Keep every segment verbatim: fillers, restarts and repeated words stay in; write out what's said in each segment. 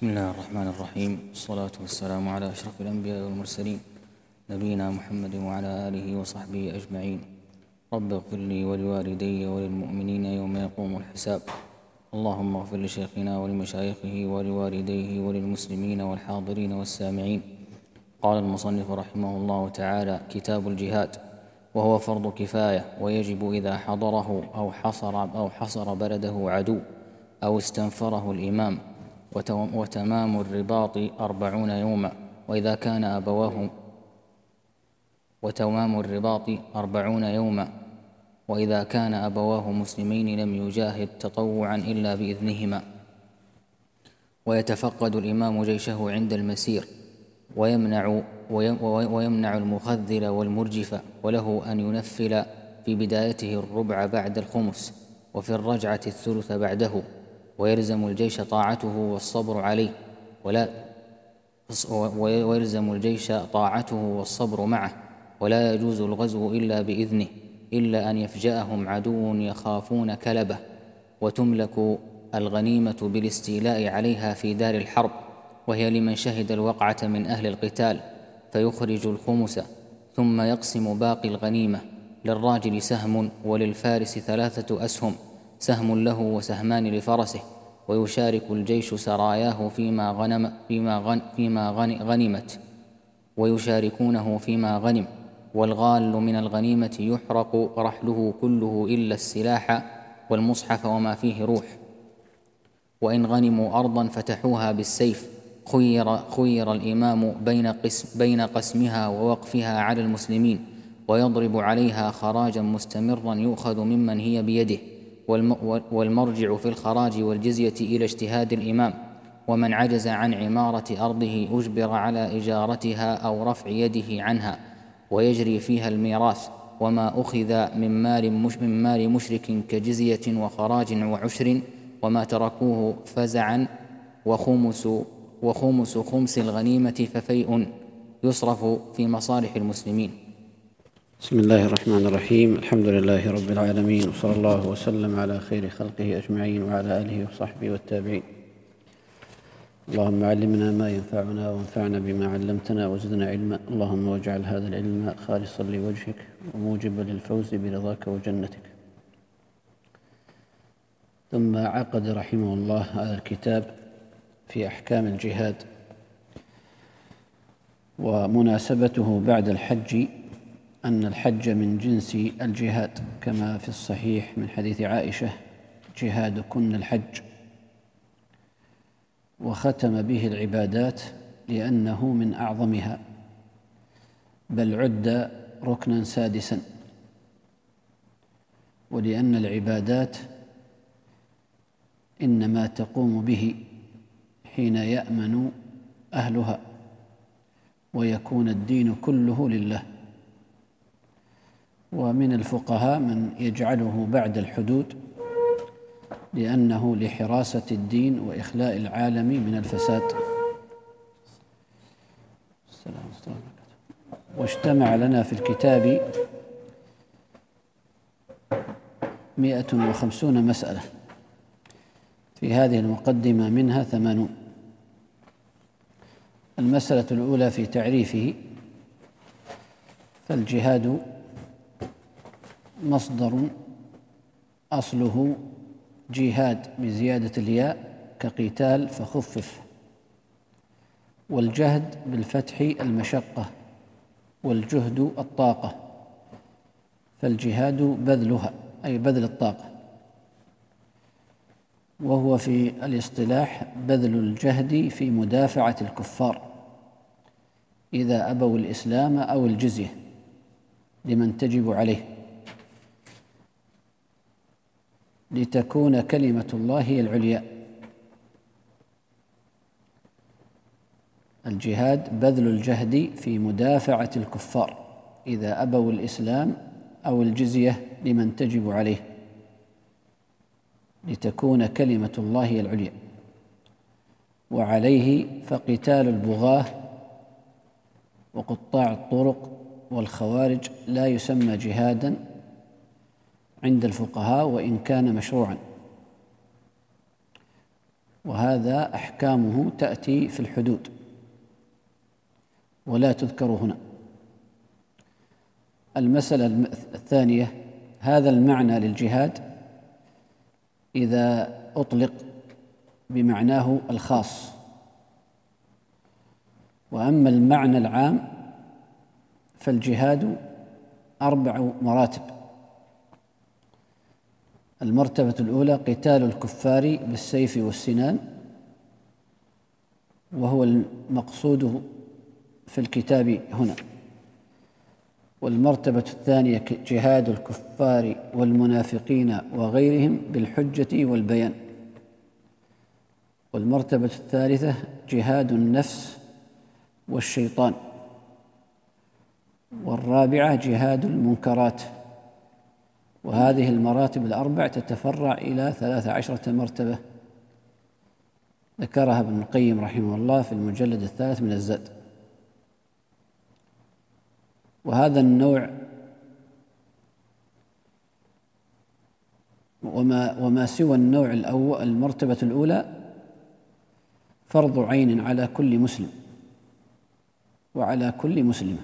بسم الله الرحمن الرحيم، والصلاة والسلام على أشرف الأنبياء والمرسلين، نبينا محمد وعلى آله وصحبه أجمعين. رب اغفر لي ولوالدي وللمؤمنين يوم يقوم الحساب. اللهم اغفر لشيخنا ولمشايخه ولوالديه وللمسلمين والحاضرين والسامعين. قال المصنف رحمه الله تعالى: كتاب الجهاد، وهو فرض كفاية، ويجب إذا حضره أو حصر, أو حصر بلده عدو أو استنفره الإمام، وتمام الرباط أربعون يوما، وإذا كان أبواه وتمام الرباط أربعون يوما وإذا كان أبواه مسلمين لم يجاهد تطوعا إلا بإذنهما. ويتفقد الإمام جيشه عند المسير، ويمنع, ويمنع المخذل والمرجف، وله أن ينفل في بدايته الربع بعد الخمس، وفي الرجعة الثلث بعده، ويلزم الجيش طاعته والصبر عليه ولا ويلزم الجيش طاعته والصبر معه، ولا يجوز الغزو إلا بإذنه، إلا أن يفجأهم عدو يخافون كلبه. وتملك الغنيمة بالاستيلاء عليها في دار الحرب، وهي لمن شهد الوقعة من أهل القتال، فيخرج الخمس ثم يقسم باقي الغنيمة. للراجل سهم، وللفارس ثلاثة أسهم، سهم له وسهمان لفرسه. ويشارك الجيش سراياه فيما غنم فيما غن فيما غن غنمت ويشاركونه فيما غنم. والغال من الغنيمة يحرق رحله كله إلا السلاح والمصحف وما فيه روح. وإن غنموا أرضا فتحوها بالسيف، خير, خير الإمام بين, قسم بين قسمها ووقفها على المسلمين، ويضرب عليها خراجا مستمرا يؤخذ ممن هي بيده. والمرجع في الخراج والجزية إلى اجتهاد الإمام. ومن عجز عن عمارة أرضه أجبر على إجارتها أو رفع يده عنها، ويجري فيها الميراث. وما أخذ من مال, مش من مال مشرك كجزية وخراج وعشر، وما تركوه فزعا وخمس, وخمس خمس الغنيمة ففيء يصرف في مصالح المسلمين. بسم الله الرحمن الرحيم. الحمد لله رب العالمين، وصلى الله وسلم على خير خلقه أجمعين وعلى آله وصحبه والتابعين. اللهم علمنا ما ينفعنا، وانفعنا بما علمتنا، وزدنا علما. اللهم واجعل هذا العلم خالصا لوجهك، وموجبا للفوز برضاك وجنتك. ثم عقد رحمه الله هذا الكتاب في أحكام الجهاد، ومناسبته بعد الحج أن الحج من جنس الجهاد، كما في الصحيح من حديث عائشة: جهادكن الحج. وختم به العبادات لأنه من أعظمها، بل عد ركنا سادسا، ولأن العبادات إنما تقوم به حين يأمن أهلها، ويكون الدين كله لله. ومن الفقهاء من يجعله بعد الحدود، لأنه لحراسة الدين وإخلاء العالم من الفساد. واجتمع لنا في الكتاب مئة وخمسون مسألة، في هذه المقدمة منها ثمانون. المسألة الأولى في تعريفه: فالجهاد مصدر أصله جهاد بزيادة الياء كقتال فخفف، والجهد بالفتح المشقة، والجهد الطاقة، فالجهاد بذلها أي بذل الطاقة. وهو في الاصطلاح بذل الجهد في مدافعة الكفار إذا أبوا الإسلام أو الجزية لمن تجب عليه، لتكون كلمة الله هي العليا. الجهاد بذل الجهد في مدافعة الكفار إذا أبوا الإسلام أو الجزية لمن تجب عليه، لتكون كلمة الله هي العليا. وعليه فقتال البغاة وقطاع الطرق والخوارج لا يسمى جهادا عند الفقهاء، وإن كان مشروعا. وهذا أحكامه تأتي في الحدود ولا تذكر هنا. المسألة الثانية: هذا المعنى للجهاد إذا أطلق بمعناه الخاص، وأما المعنى العام فالجهاد أربع مراتب. المرتبة الأولى قتال الكفار بالسيف والسنان، وهو المقصود في الكتاب هنا. والمرتبة الثانية جهاد الكفار والمنافقين وغيرهم بالحجة والبيان. والمرتبة الثالثة جهاد النفس والشيطان. والرابعة جهاد المنكرات. وهذه المراتب الأربع تتفرع إلى ثلاث عشرة مرتبة ذكرها ابن القيم رحمه الله في المجلد الثالث من الزاد. وهذا النوع وما, وما سوى النوع الأول المرتبة الأولى فرض عين على كل مسلم وعلى كل مسلمة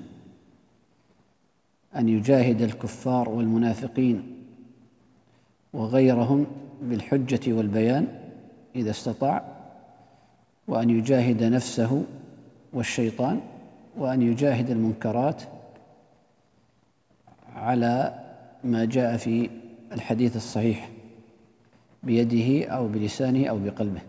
أن يجاهد الكفار والمنافقين وغيرهم بالحجة والبيان إذا استطاع، وأن يجاهد نفسه والشيطان، وأن يجاهد المنكرات على ما جاء في الحديث الصحيح بيده أو بلسانه أو بقلبه.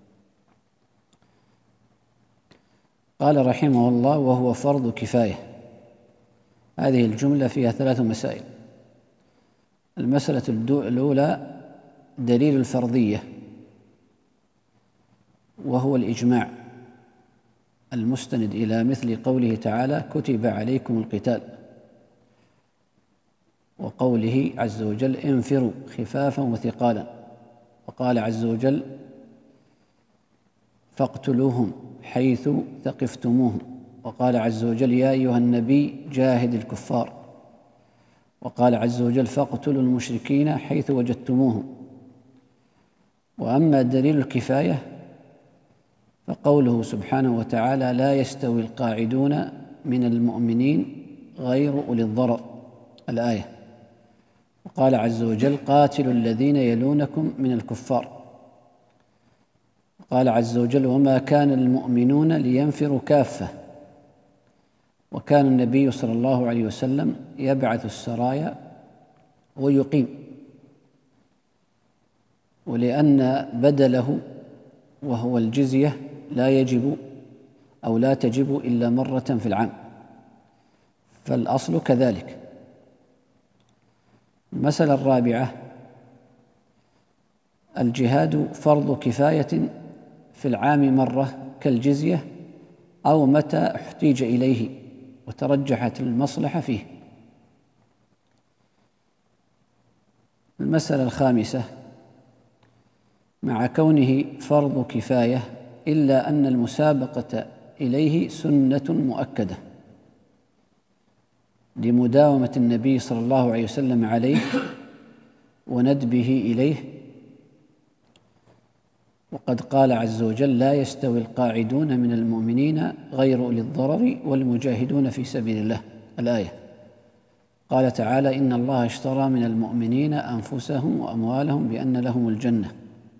قال رحمه الله: وهو فرض كفاية. هذه الجملة فيها ثلاث مسائل. المسألة الأولى دليل الفرضية، وهو الإجماع المستند إلى مثل قوله تعالى: كتب عليكم القتال، وقوله عز وجل: انفروا خفافا وثقالا، وقال عز وجل: فاقتلوهم حيث ثقفتموهم، وقال عز وجل: يا أيها النبي جاهد الكفار، وقال عز وجل: فاقتلوا المشركين حيث وجدتموهم. وأما دليل الكفاية فقوله سبحانه وتعالى: لا يستوي القاعدون من المؤمنين غير أولي الضرر، الآية. وقال عز وجل: قاتلوا الذين يلونكم من الكفار. قال عز وجل: وما كان المؤمنون لينفروا كافة. وكان النبي صلى الله عليه وسلم يبعث السرايا ويقيم، ولأن بدله وهو الجزية لا يجب أو لا تجب إلا مرة في العام، فالأصل كذلك. المسألة الرابعة الجهاد فرض كفاية في العام مرة كالجزية أو متى احتيج إليه وترجحت المصلحة فيه. المسألة الخامسة مع كونه فرض كفاية إلا أن المسابقة إليه سنة مؤكدة لمداومة النبي صلى الله عليه وسلم عليه وندبه إليه. وقد قال عز وجل: لا يستوي القاعدون من المؤمنين غير أولي الضرر والمجاهدون في سبيل الله، الآية. قال تعالى: إن الله اشترى من المؤمنين أنفسهم وأموالهم بأن لهم الجنة.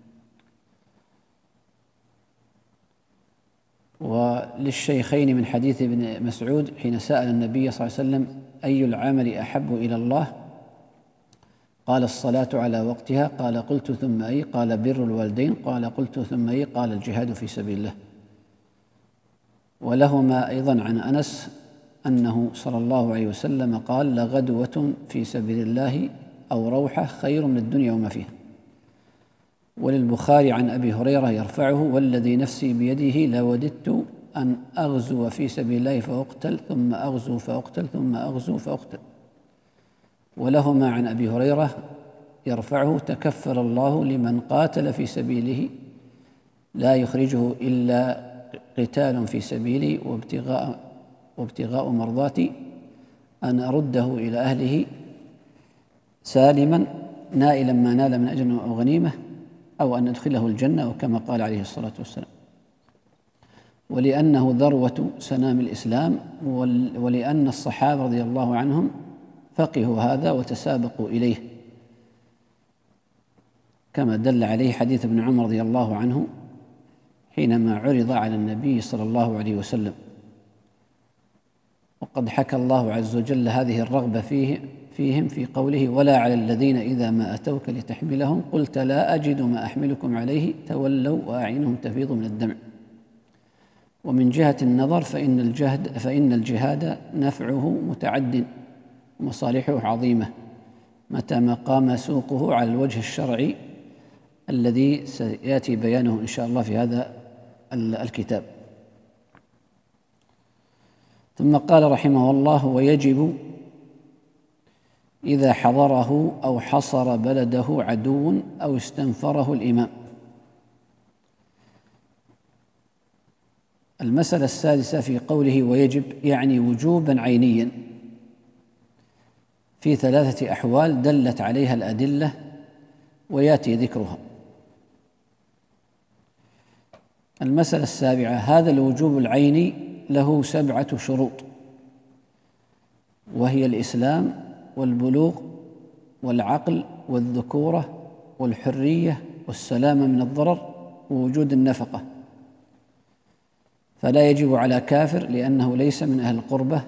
وللشيخين من حديث ابن مسعود حين سأل النبي صلى الله عليه وسلم: أي العمل أحب إلى الله؟ قال: الصلاة على وقتها. قال: قلت ثم أي؟ قال: بر الوالدين. قال: قلت ثم أي؟ قال: الجهاد في سبيل الله. ولهما أيضا عن أنس أنه صلى الله عليه وسلم قال: لغدوة في سبيل الله أو روحة خير من الدنيا وما فيها. وللبخاري عن أبي هريرة يرفعه: والذي نفسي بيده لوددت أن أغزو في سبيل الله فأقتل ثم أغزو فأقتل ثم أغزو فأقتل. ولهما عن أبي هريرة يرفعه: تكفل الله لمن قاتل في سبيله لا يخرجه إلا قتال في سبيلي وابتغاء, وابتغاء مرضاتي أن أرده إلى أهله سالما نائلا ما نال من أجر أو غنيمة أو أن ندخله الجنة، وكما قال عليه الصلاة والسلام، ولأنه ذروة سنام الإسلام، ولأن الصحابة رضي الله عنهم فقهوا هذا وتسابقوا إليه، كما دل عليه حديث ابن عمر رضي الله عنه حينما عرض على النبي صلى الله عليه وسلم. وقد حكى الله عز وجل هذه الرغبة فيه فيهم في قوله: ولا على الذين إذا ما أتوك لتحملهم قلت لا أجد ما أحملكم عليه تولوا وأعينهم تفيض من الدمع. ومن جهة النظر فإن الجهد فإن الجهاد نفعه متعد ومصالحه عظيمة متى ما قام سوقه على الوجه الشرعي الذي سيأتي بيانه إن شاء الله في هذا الكتاب. ثم قال رحمه الله: ويجب إذا حضره أو حصر بلده عدو أو استنفره الإمام. المسألة السادسة في قوله ويجب يعني وجوبا عينيا في ثلاثة أحوال دلت عليها الأدلة ويأتي ذكرها. المسألة السابعة: هذا الوجوب العيني له سبعة شروط، وهي الإسلام والبلوغ والعقل والذكورة والحرية والسلامة من الضرر ووجود النفقة. فلا يجب على كافر لأنه ليس من أهل القربة،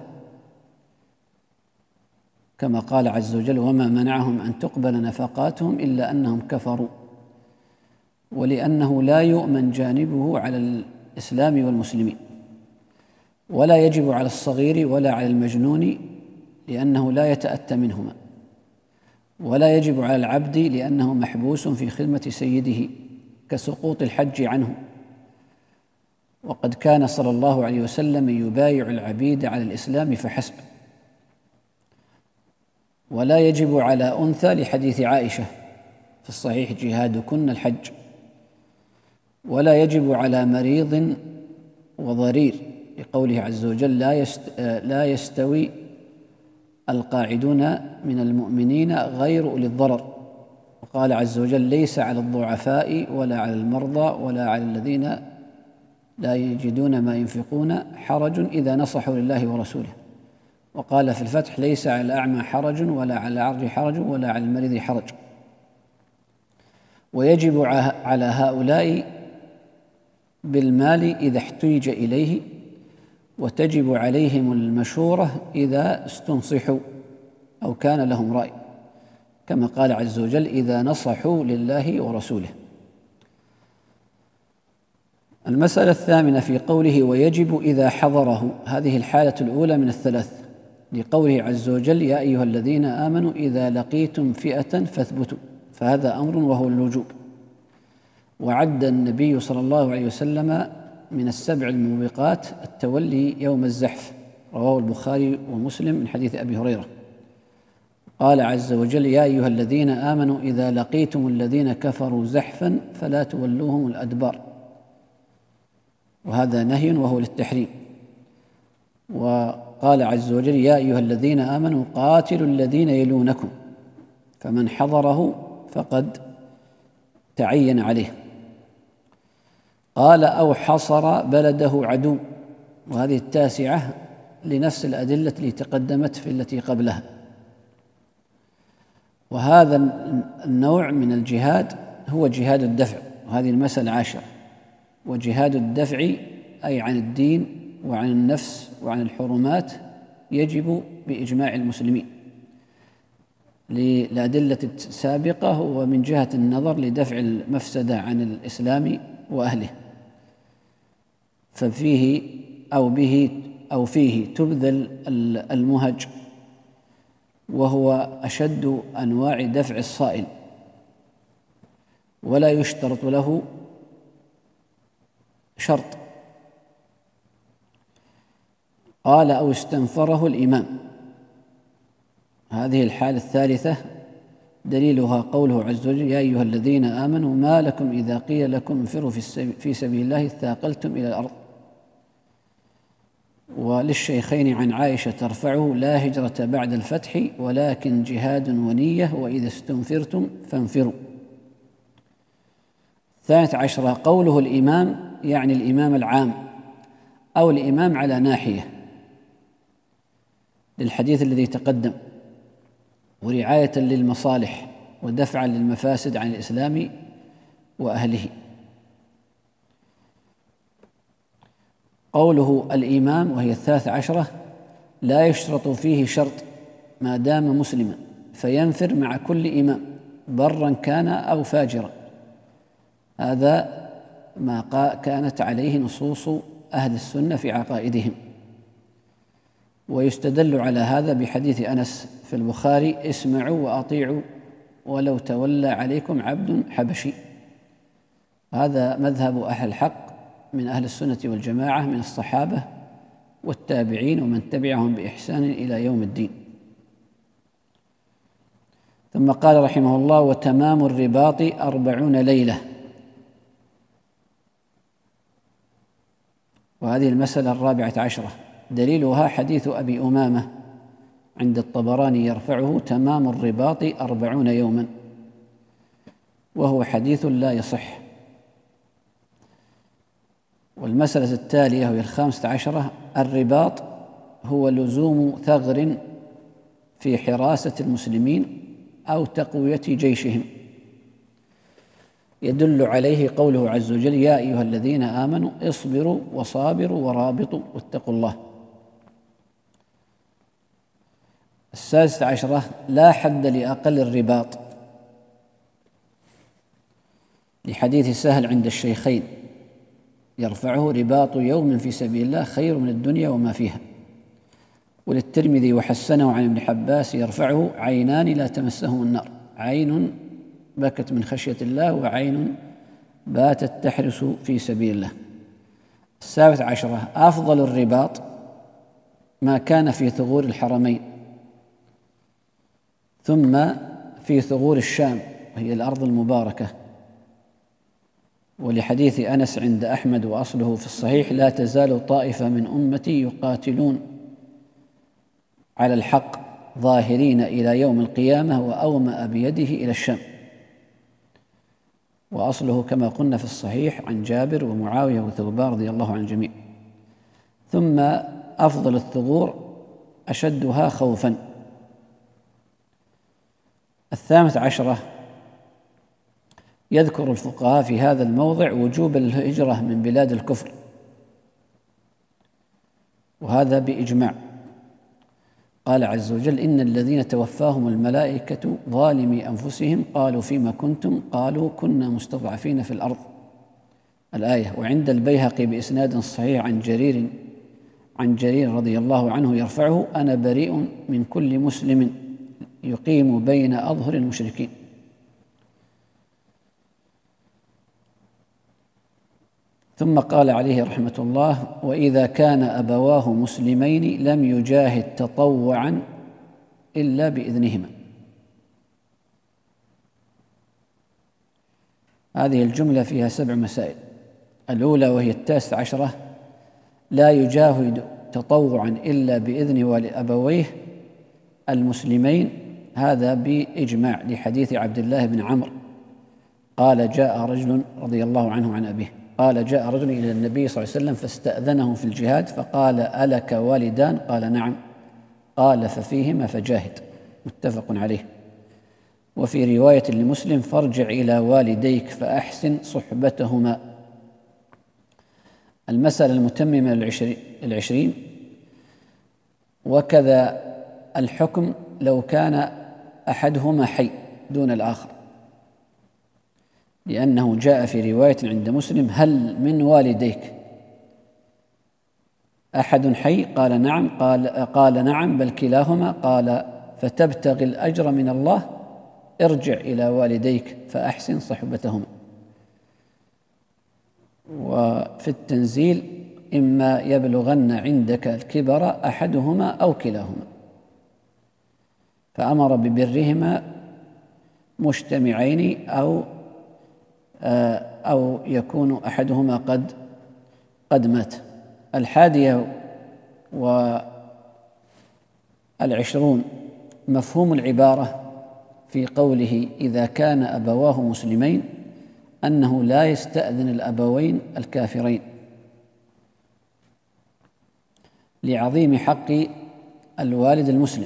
كما قال عز وجل: وما منعهم أن تقبل نفقاتهم إلا أنهم كفروا، ولأنه لا يؤمن جانبه على الإسلام والمسلمين. ولا يجب على الصغير ولا على المجنون لأنه لا يتأتى منهما. ولا يجب على العبد لأنه محبوس في خدمة سيده كسقوط الحج عنه، وقد كان صلى الله عليه وسلم يبايع العبيد على الإسلام فحسب. ولا يجب على أنثى لحديث عائشة في الصحيح: جهادكن الحج. ولا يجب على مريض وضرير لقوله عز وجل: لا يست لا يستوي القاعدون من المؤمنين غير أولي الضرر. وقال عز وجل: ليس على الضعفاء ولا على المرضى ولا على الذين لا يجدون ما ينفقون حرج إذا نصحوا لله ورسوله. وقال في الفتح: ليس على الأعمى حرج ولا على العرج حرج ولا على المريض حرج. ويجب على هؤلاء بالمال إذا احتيج إليه، وتجب عليهم المشورة إذا استنصحوا أو كان لهم رأي، كما قال عز وجل: إذا نصحوا لله ورسوله. المسألة الثامنة في قوله ويجب إذا حضره، هذه الحالة الأولى من الثلاث، لقوله عز وجل: يا أيها الذين آمنوا إذا لقيتم فئة فاثبتوا، فهذا أمر وهو الوجوب. وعد النبي صلى الله عليه وسلم من السبع الموبقات التولي يوم الزحف، رواه البخاري ومسلم من حديث أبي هريرة. قال عز وجل: يا أيها الذين آمنوا إذا لقيتم الذين كفروا زحفا فلا تولوهم الأدبار، وهذا نهي وهو للتحريم. وقال عز وجل: يا أيها الذين آمنوا قاتلوا الذين يلونكم، فمن حضره فقد تعين عليه. قال: أو حصر بلده عدو، وهذه التاسعة لنفس الأدلة التي تقدمت في التي قبلها. وهذا النوع من الجهاد هو جهاد الدفع، وهذه المسألة العاشرة. وجهاد الدفع أي عن الدين وعن النفس وعن الحرمات يجب بإجماع المسلمين للأدلة السابقة، ومن جهة النظر لدفع المفسدة عن الإسلام وأهله. ففيه أو به أو فيه تبذل المهج، وهو أشد أنواع دفع الصائل، ولا يشترط له شرط. قال: أو استنفره الإمام، هذه الحالة الثالثة دليلها قوله عز وجل: يا أيها الذين آمنوا ما لكم إذا قيل لكم انفروا في سبيل الله اثاقلتم إلى الأرض. وللشيخين عن عائشة ترفعه: لا هجرة بعد الفتح ولكن جهاد ونية، وإذا استنفرتم فانفروا. الثالث عشرة قوله الإمام يعني الإمام العام أو الإمام على ناحية للحديث الذي تقدم، ورعاية للمصالح ودفعا للمفاسد عن الإسلام وأهله. قوله الإمام وهي الثالث عشرة لا يشترط فيه شرط ما دام مسلما، فينفر مع كل إمام برا كان أو فاجرا. هذا ما كانت عليه نصوص أهل السنة في عقائدهم. ويستدل على هذا بحديث أنس في البخاري: اسمعوا وأطيعوا ولو تولى عليكم عبد حبشي. هذا مذهب أهل الحق من أهل السنة والجماعة من الصحابة والتابعين ومن تبعهم بإحسان إلى يوم الدين. ثم قال رحمه الله: وتمام الرباط أربعون ليلة. وهذه المسألة الرابعة عشرة دليلها حديث أبي أمامة عند الطبراني يرفعه: تمام الرباط أربعون يوما، وهو حديث لا يصح. والمسألة التالية وهي الخامسة عشرة: الرباط هو لزوم ثغر في حراسة المسلمين أو تقوية جيشهم، يدل عليه قوله عز وجل: يا أيها الذين آمنوا اصبروا وصابروا ورابطوا واتقوا الله. السادسة عشرة: لا حد لأقل الرباط، لحديث سهل عند الشيخين يرفعه: رباط يوم في سبيل الله خير من الدنيا وما فيها. وللترمذي وحسنه عن ابن حباس يرفعه: عينان لا تمسهم النار، عين بكت من خشية الله وعين باتت تحرس في سبيل الله. السابعة عشرة: أفضل الرباط ما كان في ثغور الحرمين، ثم في ثغور الشام وهي الأرض المباركة. ولحديث أنس عند أحمد وأصله في الصحيح: لا تزال طائفة من أمتي يقاتلون على الحق ظاهرين إلى يوم القيامة، وأومأ بيده إلى الشام. وأصله كما قلنا في الصحيح عن جابر ومعاوية وثوبان رضي الله عن الجميع. ثم أفضل الثغور أشدها خوفا. الثامنة عشرة: يذكر الفقهاء في هذا الموضع وجوب الهجرة من بلاد الكفر، وهذا بإجماع. قال عز وجل: إن الذين توفاهم الملائكة ظالمي أنفسهم قالوا فيما كنتم قالوا كنا مستضعفين في الأرض، الآية. وعند البيهقي بإسناد صحيح عن جرير عن جرير رضي الله عنه يرفعه: أنا بريء من كل مسلم يقيم بين أظهر المشركين. ثم قال عليه رحمة الله: وإذا كان أبواه مسلمين لم يجاهد تطوعا إلا بإذنهما. هذه الجملة فيها سبع مسائل. الأولى وهي التاسعة عشرة: لا يجاهد تطوعا إلا بإذن أبويه المسلمين، هذا بإجماع، لحديث عبد الله بن عمرو قال: جاء رجل رضي الله عنه عن أبيه قال: جاء رجل إلى النبي صلى الله عليه وسلم فاستأذنه في الجهاد، فقال: ألك والدان؟ قال: نعم. قال: ففيهما فجاهد. متفق عليه. وفي رواية لمسلم: فارجع إلى والديك فأحسن صحبتهما. المسألة المتممة العشرين: وكذا الحكم لو كان أحدهما حي دون الآخر، لأنه جاء في رواية عند مسلم: هل من والديك أحد حي؟ قال: نعم. قال, قال: نعم بل كلاهما. قال: فتبتغي الأجر من الله، ارجع إلى والديك فأحسن صحبتهما. وفي التنزيل: إما يبلغن عندك الكبر أحدهما أو كلاهما. فأمر ببرهما مجتمعين أو أو يكون أحدهما قد قد مات. الحادية والعشرون: مفهوم العبارة في قوله: إذا كان أبواه مسلمين، أنه لا يستأذن الأبوين الكافرين لعظيم حق الوالد المسلم،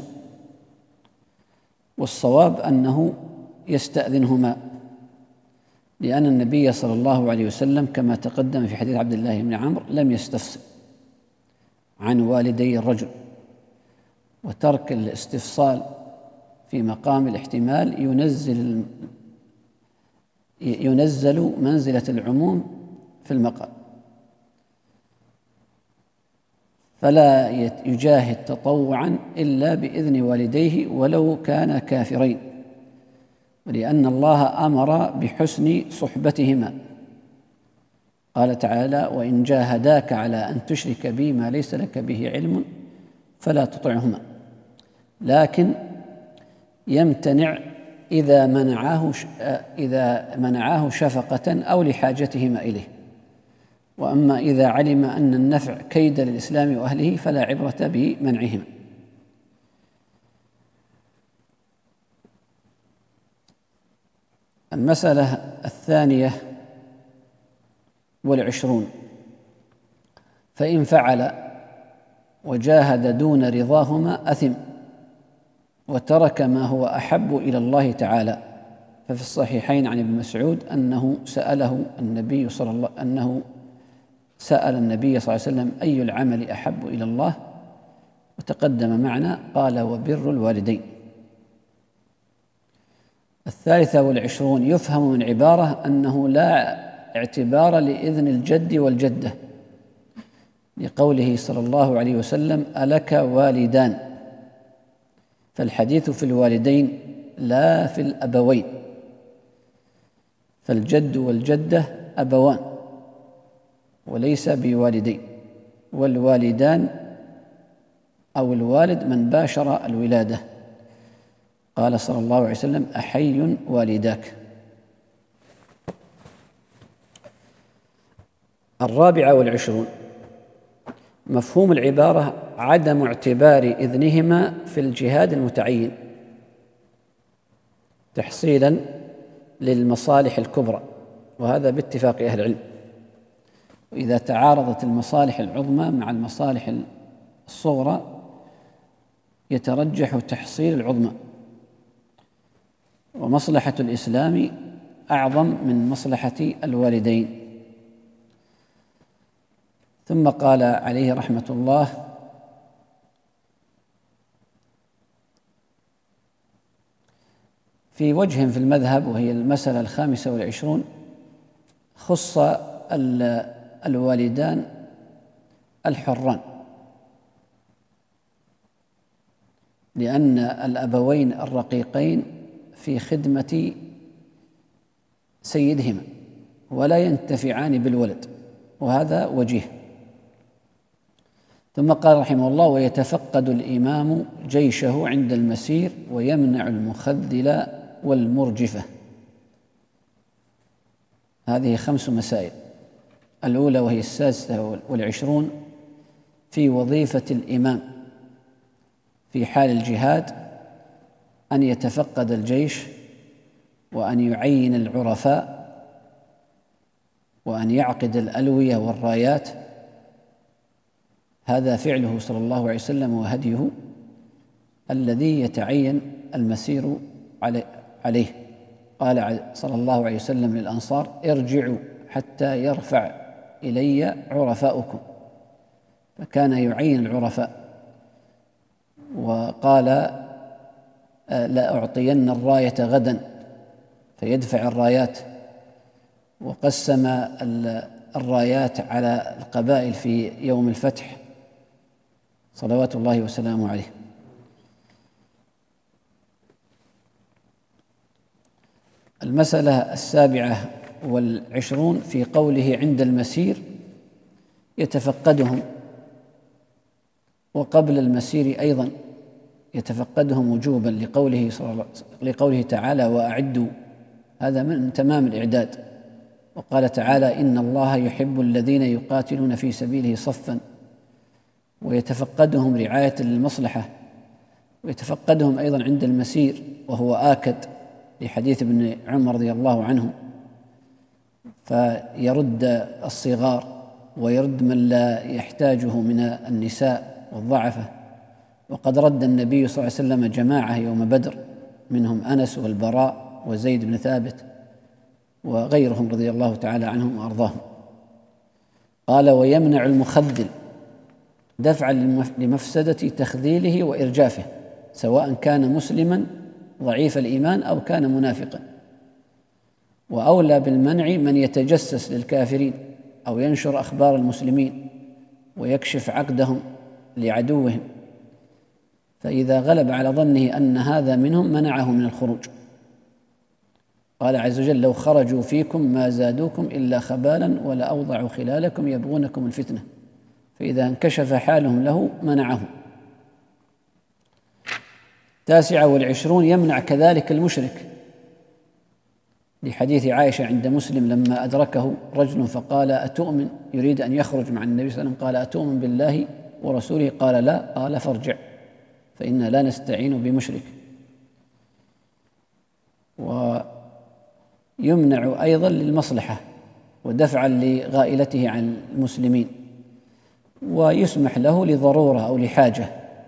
والصواب أنه يستأذنهما، لأن النبي صلى الله عليه وسلم كما تقدم في حديث عبد الله بن عمرو لم يستفصل عن والدي الرجل، وترك الاستفصال في مقام الاحتمال ينزل ينزل منزلة العموم في المقام، فلا يجاهد تطوعا إلا بإذن والديه ولو كانا كافرين، ولأن الله أمر بحسن صحبتهما، قال تعالى: وإن جاهداك على أن تشرك بي ما ليس لك به علم فلا تطعهما، لكن يمتنع إذا منعاه إذا منعاه شفقة أو لحاجتهما إليه، وأما إذا علم أن النفع كيد للإسلام وأهله فلا عبرة بمنعهما. المسألة الثانية والعشرون: فإن فعل وجاهد دون رضاهما أثم وترك ما هو أحب إلى الله تعالى. ففي الصحيحين عن ابن مسعود أنه سأله النبي صلى الله أنه سأل النبي صلى الله عليه وسلم: أي العمل أحب إلى الله؟ وتقدم معنا قال: وبر الوالدين. الثالثة والعشرون: يفهم من عبارة أنه لا اعتبار لإذن الجد والجدة، لقوله صلى الله عليه وسلم: ألك والدان؟ فالحديث في الوالدين لا في الأبوين، فالجد والجدة أبوان وليس بوالدين، والوالدان أو الوالد من باشر الولادة، قال صلى الله عليه وسلم: أحي والداك. الرابعة والعشرون: مفهوم العبارة عدم اعتبار إذنهما في الجهاد المتعين تحصيلا للمصالح الكبرى، وهذا باتفاق أهل العلم. وإذا تعارضت المصالح العظمى مع المصالح الصغرى يترجح تحصيل العظمى، ومصلحة الإسلام أعظم من مصلحة الوالدين. ثم قال عليه رحمة الله: في وجه في المذهب، وهي المسألة الخامسة والعشرون، خص الوالدان الحران، لأن الأبوين الرقيقين في خدمة سيدهما ولا ينتفعان بالولد، وهذا وجيه. ثم قال رحمه الله: ويتفقد الإمام جيشه عند المسير ويمنع المخذل والمرجفة. هذه خمس مسائل. الأولى وهي السادسة والعشرون: في وظيفة الإمام في حال الجهاد أن يتفقد الجيش، وأن يعين العرفاء، وأن يعقد الألوية والرايات. هذا فعله صلى الله عليه وسلم وهديه الذي يتعين المسير عليه. قال صلى الله عليه وسلم للأنصار: ارجعوا حتى يرفع إلي عرفاؤكم، فكان يعين العرفاء. وقال: لا أعطين الراية غدا، فيدفع الرايات. وقسم الرايات على القبائل في يوم الفتح صلوات الله وسلامه عليه. المسألة السابعة والعشرون: في قوله عند المسير يتفقدهم، وقبل المسير أيضا يتفقدهم وجوبا، لقوله لقوله تعالى: وأعدوا، هذا من تمام الإعداد. وقال تعالى: إن الله يحب الذين يقاتلون في سبيله صفا. ويتفقدهم رعاية للمصلحة، ويتفقدهم أيضا عند المسير وهو آكد، لحديث ابن عمر رضي الله عنه. فيرد الصغار ويرد من لا يحتاجه من النساء والضعفة. وقد رد النبي صلى الله عليه وسلم جماعة يوم بدر، منهم أنس والبراء وزيد بن ثابت وغيرهم رضي الله تعالى عنهم وأرضاهم. قال: ويمنع المخذل دفعا لمفسدة تخذيله وإرجافه، سواء كان مسلما ضعيف الإيمان أو كان منافقا. وأولى بالمنع من يتجسس للكافرين أو ينشر أخبار المسلمين ويكشف عقدهم لعدوهم، فإذا غلب على ظنه أن هذا منهم منعه من الخروج. قال عز وجل: لو خرجوا فيكم ما زادوكم إلا خبالا ولأوضعوا خلالكم يبغونكم الفتنة، فإذا انكشف حالهم له منعهم. تاسعة والعشرون: يمنع كذلك المشرك، لحديث عائشة عند مسلم لما أدركه رجل فقال: أتؤمن، يريد أن يخرج مع النبي صلى الله عليه وسلم، قال: أتؤمن بالله ورسوله؟ قال: لا. قال: فارجع، فإنا لا نستعين بمشرك. ويمنع أيضا للمصلحة ودفعا لغائلته عن المسلمين، ويسمح له لضرورة أو لحاجة،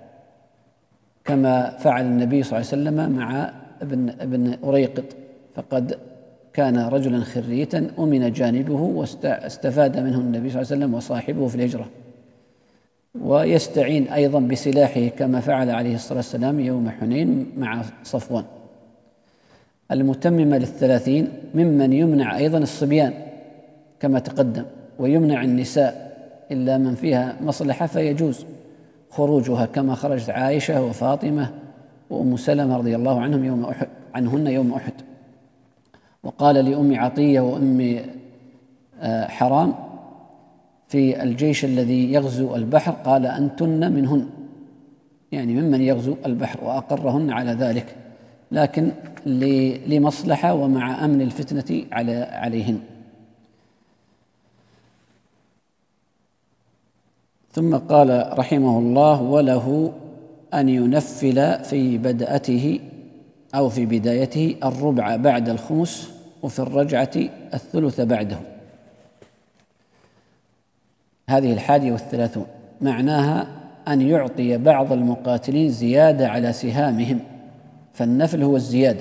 كما فعل النبي صلى الله عليه وسلم مع ابن, ابن أريقط، فقد كان رجلا خريتا أمن جانبه واستفاد منه النبي صلى الله عليه وسلم وصاحبه في الهجرة. ويستعين أيضا بسلاحه كما فعل عليه الصلاة والسلام يوم حنين مع صفوان. المتممة للثلاثين: ممن يمنع أيضا الصبيان كما تقدم، ويمنع النساء إلا من فيها مصلحة فيجوز خروجها، كما خرجت عائشة وفاطمة وأم سلمة رضي الله عنهم يوم أحد عنهن يوم أحد. وقال لأم عطية وأم حرام في الجيش الذي يغزو البحر، قال: أنتن منهن، يعني ممن يغزو البحر، وأقرهن على ذلك، لكن لمصلحة ومع أمن الفتنة عليهن. ثم قال رحمه الله: وله أن ينفل في بدأته أو في بدايته الربع بعد الخمس، وفي الرجعة الثلث بعده. هذه الحادية والثلاثون معناها أن يعطي بعض المقاتلين زيادة على سهامهم، فالنفل هو الزيادة،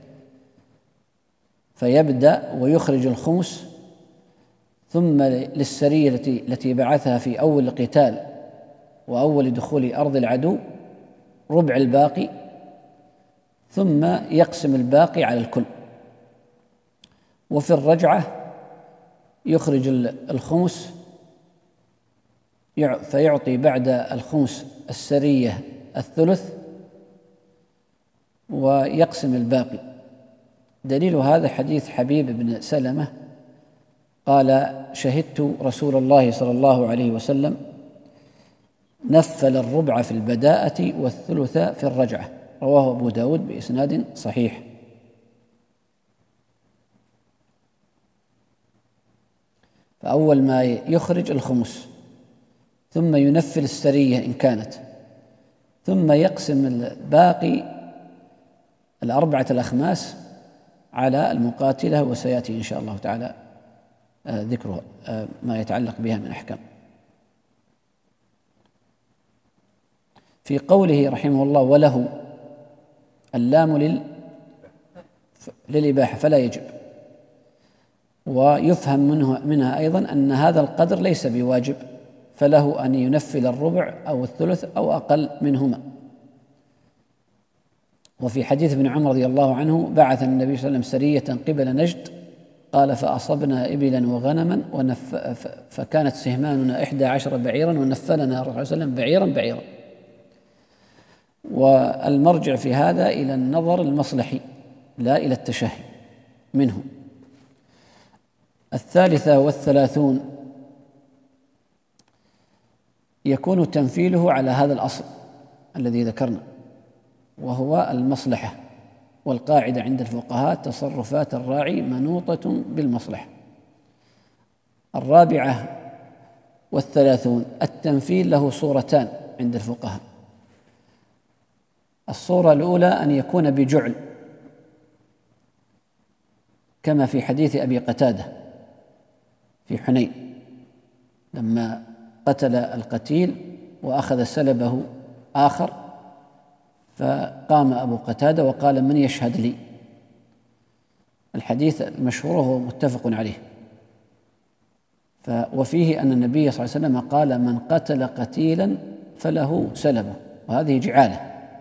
فيبدأ ويخرج الخمس، ثم للسرية التي التي بعثها في أول القتال وأول دخول أرض العدو ربع الباقي، ثم يقسم الباقي على الكل. وفي الرجعة يخرج الخمس فيعطي بعد الخمس السرية الثلث ويقسم الباقي. دليل هذا حديث حبيب بن سلمة قال: شهدت رسول الله صلى الله عليه وسلم نفل الربع في البداءة والثلث في الرجعة، رواه أبو داود بإسناد صحيح. فأول ما يخرج الخمس، ثم ينفل السرية إن كانت، ثم يقسم الباقي الأربعة الأخماس على المقاتلة، وسيأتي إن شاء الله تعالى ذكرها ما يتعلق بها من أحكام. في قوله رحمه الله: وله، اللام لل للإباحة فلا يجب. ويفهم منه منها أيضا أن هذا القدر ليس بواجب، فله أن ينفل الربع أو الثلث أو أقل منهما. وفي حديث ابن عمر رضي الله عنه: بعث النبي صلى الله عليه وسلم سرية قبل نجد، قال: فأصبنا إبلا وغنما ونف فكانت سهماننا إحدى عشر بعيرا، ونفلنا الرسول صلى الله عليه وسلم بعيرا بعيرا. والمرجع في هذا إلى النظر المصلحي لا إلى التشهي منه. الثالثة والثلاثون يكون تنفيله على هذا الأصل الذي ذكرنا، وهو المصلحة، والقاعدة عند الفقهاء: تصرفات الراعي منوطة بالمصلحة. الرابعة والثلاثون التنفيل له صورتان عند الفقهاء. الصورة الأولى أن يكون بجعل، كما في حديث أبي قتادة في حنين لما قتل القتيل وأخذ سلبه آخر، فقام أبو قتادة وقال: من يشهد لي؟ الحديث المشهور هو متفق عليه. وفيه أن النبي صلى الله عليه وسلم قال: من قتل قتيلا فله سلبه، وهذه جعالة.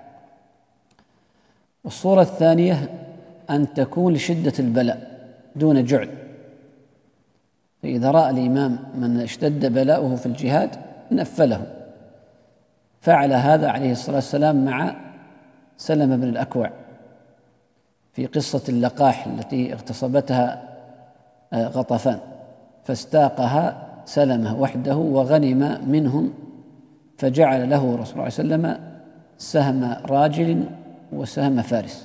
والصورة الثانية أن تكون لشدة البلاء دون جعل، فإذا رأى الإمام من اشتد بلاؤه في الجهاد نفله. فعل هذا عليه الصلاة والسلام مع سلمة بن الأكوع في قصة اللقاح التي اغتصبتها غطفان، فاستاقها سلمة وحده وغنم منهم، فجعل له رسول الله صلى الله عليه وسلم سهم راجل وسهم فارس.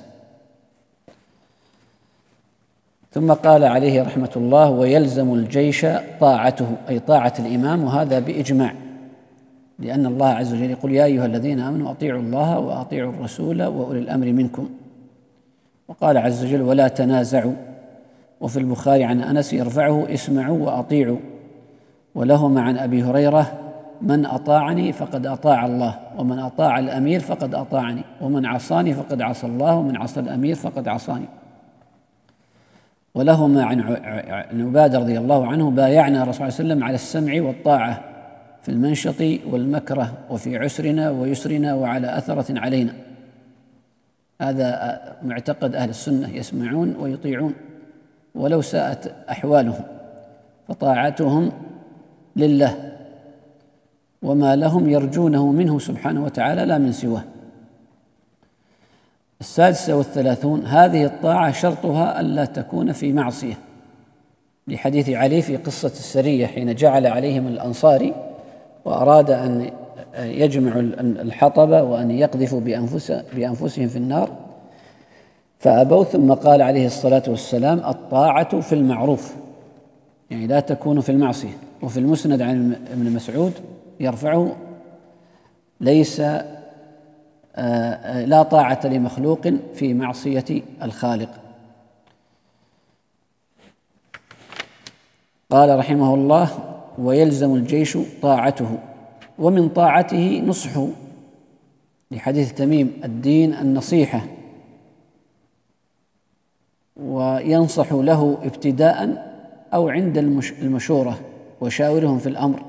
ثم قال عليه رحمة الله: ويلزم الجيش طاعته، أي طاعة الإمام، وهذا بإجماع، لأن الله عز وجل يقول: يا أيها الذين آمنوا أطيعوا الله وأطيعوا الرسول وأولي الأمر منكم. وقال عز وجل: ولا تنازعوا. وفي البخاري عن أنس يرفعه: اسمعوا وأطيعوا. ولهما عن أبي هريرة: من أطاعني فقد أطاع الله، ومن أطاع الأمير فقد أطاعني، ومن عصاني فقد عصى الله، ومن عصى الأمير فقد عصاني. ولهما عن عبادة رضي الله عنه: بايعنا رسول الله صلى الله عليه وسلم على السمع والطاعة في المنشط والمكره، وفي عسرنا ويسرنا، وعلى أثرة علينا. هذا معتقد أهل السنة، يسمعون ويطيعون ولو ساءت أحوالهم، فطاعتهم لله، وما لهم يرجونه منه سبحانه وتعالى لا من سواه. السادسة والثلاثون: هذه الطاعة شرطها ألا تكون في معصية، لحديث علي في قصة السرية حين جعل عليهم الأنصاري وأراد أن يجمع الحطب وأن يقذفوا بأنفسهم في النار فأبوا، ثم قال عليه الصلاة والسلام: الطاعة في المعروف، يعني لا تكون في المعصية. وفي المسند عن ابن مسعود يرفعه: ليس لا طاعة لمخلوق في معصية الخالق. قال رحمه الله: ويلزم الجيش طاعته، ومن طاعته نصحه، لحديث تميم: الدين النصيحة، وينصح له ابتداء أو عند المشورة، وشاورهم في الأمر.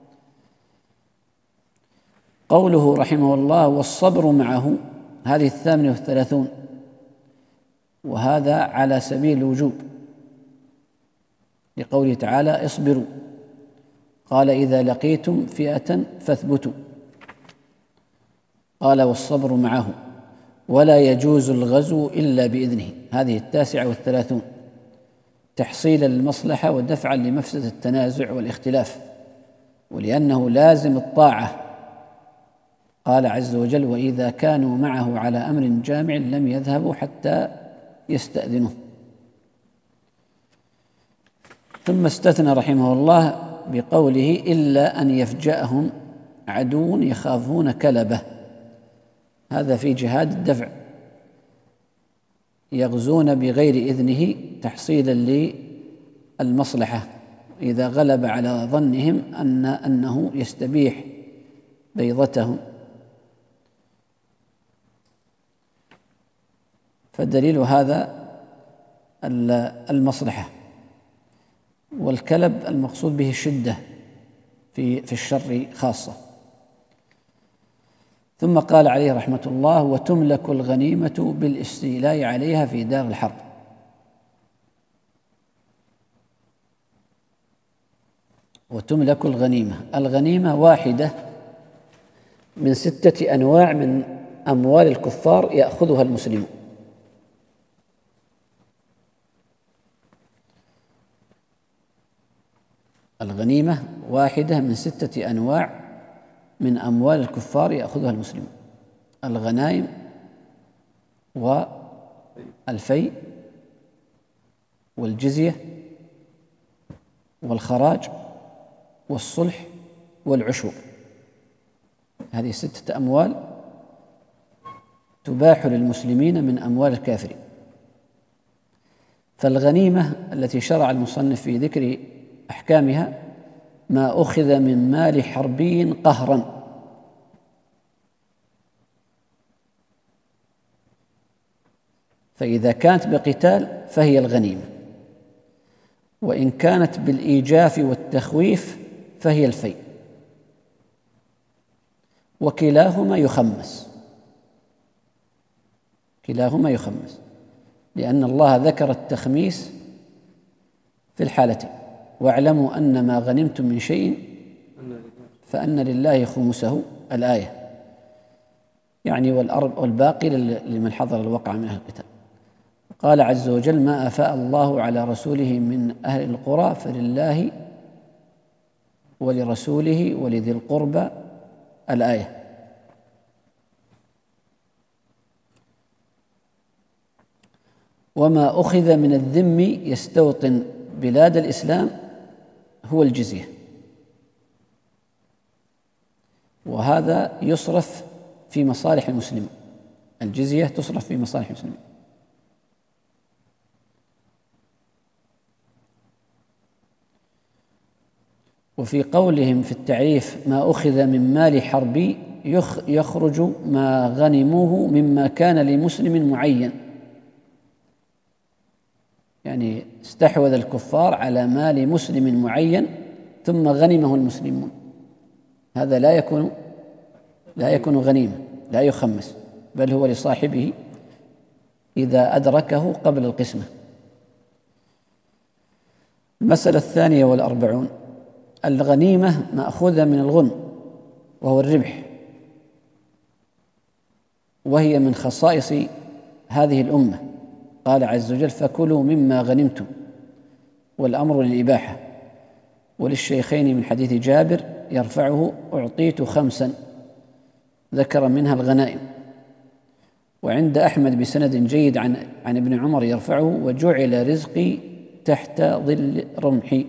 قوله رحمه الله: والصبر معه، هذه الثامنة والثلاثون، وهذا على سبيل الوجوب، لقوله تعالى: اصبروا. قال: إذا لقيتم فئة فاثبتوا. قال: والصبر معه، ولا يجوز الغزو إلا بإذنه، هذه التاسعة والثلاثون، تحصيلا للمصلحة ودفعا لمفسدة التنازع والاختلاف، ولأنه لازم الطاعة. قال عز وجل: وإذا كانوا معه على أمر جامع لم يذهبوا حتى يستأذنوه. ثم استثنى رحمه الله بقوله: إلا أن يفجأهم عدو يخافون كلبه، هذا في جهاد الدفع، يغزون بغير إذنه تحصيلا للمصلحة، إذا غلب على ظنهم أن أنه يستبيح بيضتهم. فالدليل هذا المصلحة. والكلب المقصود به الشدة في في الشر خاصة. ثم قال عليه رحمة الله: وتملك الغنيمة بالاستيلاء عليها في دار الحرب. وتملك الغنيمة، الغنيمة واحدة من ستة أنواع من أموال الكفار يأخذها المسلمون. الغنيمة واحدة من ستة أنواع من أموال الكفار يأخذها المسلمون: الغنائم والفيء والجزية والخراج والصلح والعشور. هذه ستة أموال تباح للمسلمين من أموال الكافرين. فالغنيمة التي شرع المصنف في ذكر أحكامها ما أخذ من مال حربي قهرا، فإذا كانت بقتال فهي الغنيمة، وإن كانت بالإيجاف والتخويف فهي الفيء، وكلاهما يخمس، كلاهما يخمس، لأن الله ذكر التخميس في الحالتين: واعلموا أن ما غنمتم من شيء فأن لله خمسه، الآية، يعني والباقي لمن حضر الوقعة من أهل القتال. قال عز وجل: ما أفاء الله على رسوله من أهل القرى فلله ولرسوله ولذي القربى، الآية. وما أخذ من الذم يستوطن بلاد الإسلام هو الجزية، وهذا يصرف في مصالح المسلمين، الجزية تصرف في مصالح المسلمين. وفي قولهم في التعريف: ما أخذ من مال حربي، يخرج ما غنموه مما كان لمسلم معين، يعني استحوذ الكفار على مال مسلم معين ثم غنمه المسلمون، هذا لا يكون لا يكون غنيمة، لا يخمس، بل هو لصاحبه إذا أدركه قبل القسمة. المسألة الثانية والأربعون: الغنيمة مأخوذة من الغنم وهو الربح، وهي من خصائص هذه الأمة. قال عز وجل: فكلوا مما غنمتم، والأمر للإباحة. وللشيخين من حديث جابر يرفعه: أعطيت خمسا، ذكر منها الغنائم. وعند أحمد بسند جيد عن عن ابن عمر يرفعه: وجعل رزقي تحت ظل رمحي.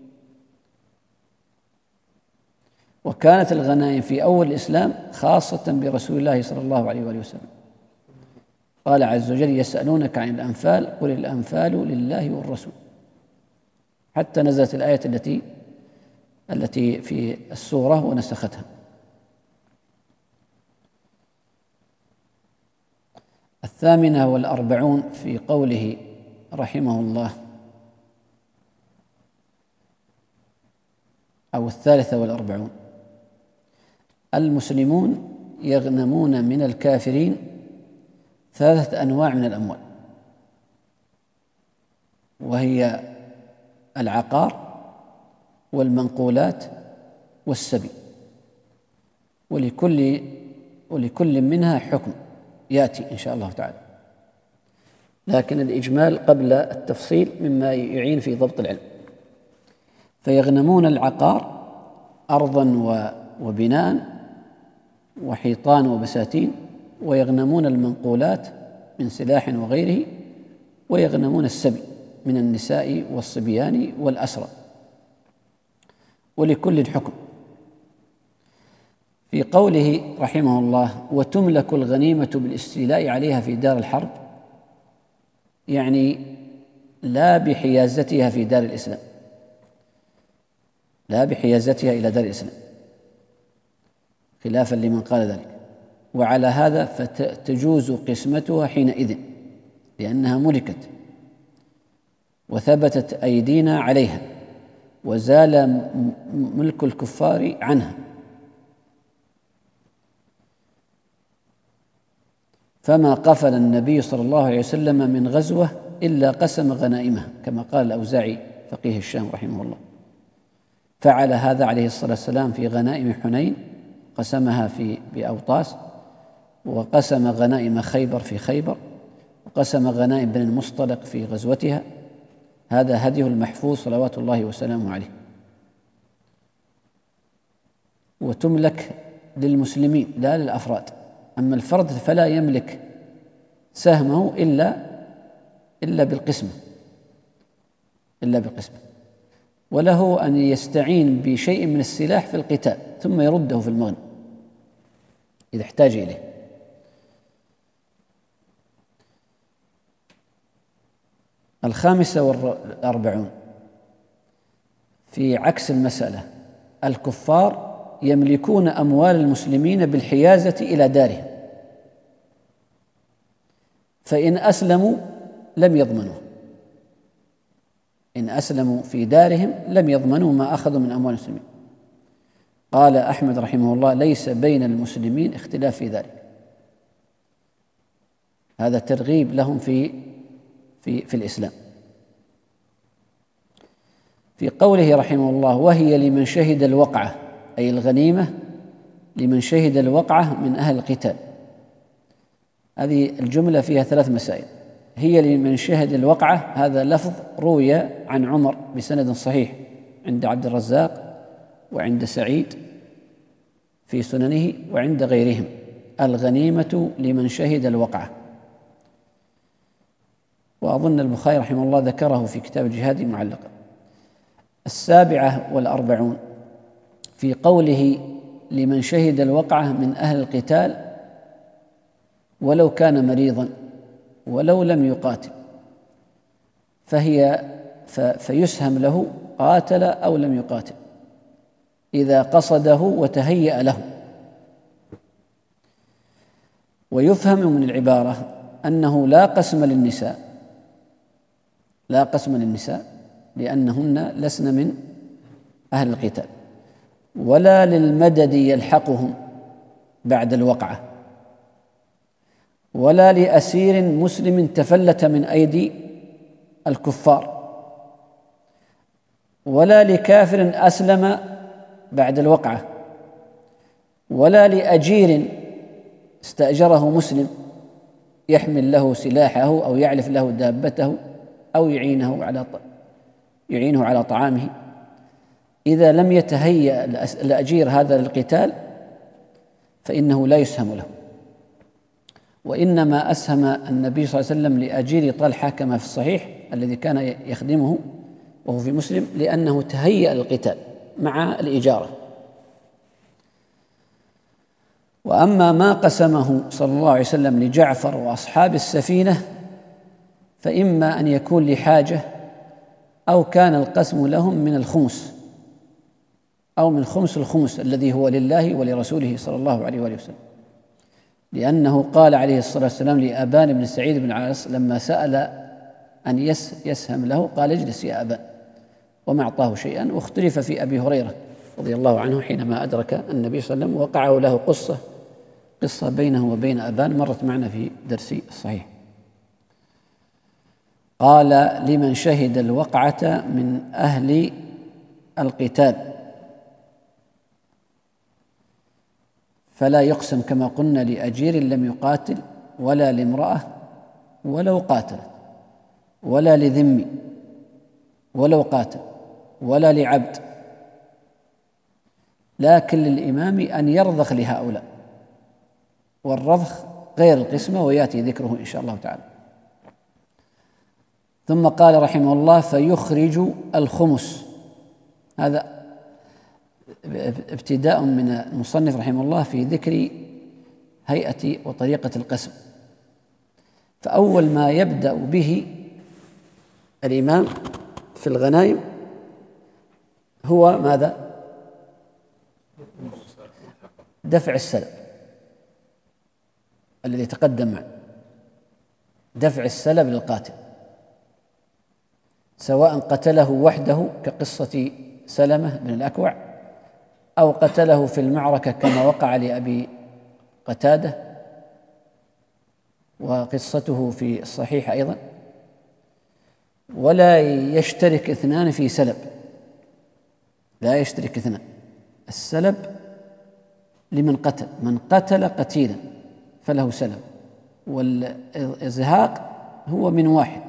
وكانت الغنائم في أول الإسلام خاصة برسول الله صلى الله عليه وآله وسلم. قال عز وجل: يسألونك عن الأنفال قل الأنفال لله والرسول، حتى نزلت الآية التي التي في السورة ونسختها. الثامنة والأربعون في قوله رحمه الله، أو الثالثة والأربعون: المسلمون يغنمون من الكافرين ثلاثة أنواع من الأموال، وهي العقار والمنقولات والسبي، ولكل ولكل منها حكم يأتي إن شاء الله تعالى، لكن الإجمال قبل التفصيل مما يعين في ضبط العلم. فيغنمون العقار أرضا وبناء وحيطان وبساتين، ويغنمون المنقولات من سلاح وغيره، ويغنمون السبي من النساء والصبيان والأسرى، ولكل حكم. في قوله رحمه الله: وتملك الغنيمة بالاستيلاء عليها في دار الحرب، يعني لا بحيازتها في دار الإسلام، لا بحيازتها إلى دار الإسلام، خلافا لمن قال ذلك. وعلى هذا فتجوز قسمتها حينئذ، لأنها ملكت وثبتت أيدينا عليها، وزال ملك الكفار عنها. فما قفل النبي صلى الله عليه وسلم من غزوة إلا قسم غنائمها، كما قال الأوزاعي فقيه الشام رحمه الله. فعل هذا عليه الصلاة والسلام في غنائم حنين، قسمها في بأوطاس، وقسم غنائم خيبر في خيبر، وقسم غنائم بن المصطلق في غزوتها. هذا هديه المحفوظ صلوات الله وسلامه عليه. وتملك للمسلمين لا للأفراد، أما الفرد فلا يملك سهمه إلا إلا بالقسمة إلا بالقسمة وله أن يستعين بشيء من السلاح في القتال ثم يرده في المغنم إذا احتاج إليه. الخامسة والأربعون: في عكس المسألة. الكفار يملكون أموال المسلمين بالحيازة إلى دارهم، فإن أسلموا لم يضمنوا، إن أسلموا في دارهم لم يضمنوا ما أخذوا من أموال المسلمين. قال أحمد رحمه الله: ليس بين المسلمين اختلاف في ذلك. هذا ترغيب لهم في في في الإسلام. في قوله رحمه الله: وهي لمن شهد الوقعة، أي الغنيمة لمن شهد الوقعة من أهل القتال. هذه الجملة فيها ثلاث مسائل. هي لمن شهد الوقعة، هذا لفظ روي عن عمر بسند صحيح عند عبد الرزاق وعند سعيد في سننه وعند غيرهم: الغنيمة لمن شهد الوقعة. وأظن البخاري رحمه الله ذكره في كتاب الجهاد معلقا. السابعة والأربعون في قوله: لمن شهد الوقعة من أهل القتال ولو كان مريضا ولو لم يقاتل، فهي فيسهم له قاتل أو لم يقاتل إذا قصده وتهيأ له. ويفهم من العبارة أنه لا قسم للنساء، لا قسم للنساء لأنهن لسن من أهل القتال، ولا للمدد يلحقهم بعد الوقعة، ولا لأسير مسلم تفلت من أيدي الكفار، ولا لكافر أسلم بعد الوقعة، ولا لأجير استأجره مسلم يحمل له سلاحه أو يعلف له دابته أو يعينه على يعينه على طعامه. إذا لم يتهيأ الأجير هذا للقتال فإنه لا يسهم له. وإنما أسهم النبي صلى الله عليه وسلم لأجير طلحة كما في الصحيح الذي كان يخدمه وهو في مسلم، لأنه تهيأ للقتال مع الإجارة. وأما ما قسمه صلى الله عليه وسلم لجعفر وأصحاب السفينة فإما أن يكون لحاجة، أو كان القسم لهم من الخمس أو من خمس الخمس الذي هو لله ولرسوله صلى الله عليه وآله وسلم، لأنه قال عليه الصلاة والسلام لأبان بن سعيد بن عاص لما سأل أن يسهم له قال: اجلس يا أبان، وما أعطاه شيئا. واختلف في أبي هريرة رضي الله عنه حينما أدرك النبي صلى الله عليه وسلم وقعه له قصة قصة بينه وبين أبان مرت معنا في درسي الصحيح. قال: لمن شهد الوقعة من أهل القتال فلا يقسم كما قلنا لأجير لم يقاتل، ولا لامرأة ولو قاتلت، ولا لذم ولو قاتل، ولا لعبد، لكن للإمام أن يرضخ لهؤلاء، والرضخ غير القسمة ويأتي ذكره إن شاء الله تعالى. ثم قال رحمه الله: فيخرج الخمس. هذا ابتداء من المصنف رحمه الله في ذكر هيئة وطريقة القسم. فأول ما يبدأ به الإمام في الغنائم هو ماذا؟ دفع السلب الذي تقدم معه، دفع السلب للقاتل، سواء قتله وحده كقصة سلمة بن الأكوع، أو قتله في المعركة كما وقع لأبي قتادة وقصته في الصحيح أيضا. ولا يشترك اثنان في سلب، لا يشترك اثنان. السلب لمن قتل، من قتل قتيلا فله سلب، والإزهاق هو من واحد.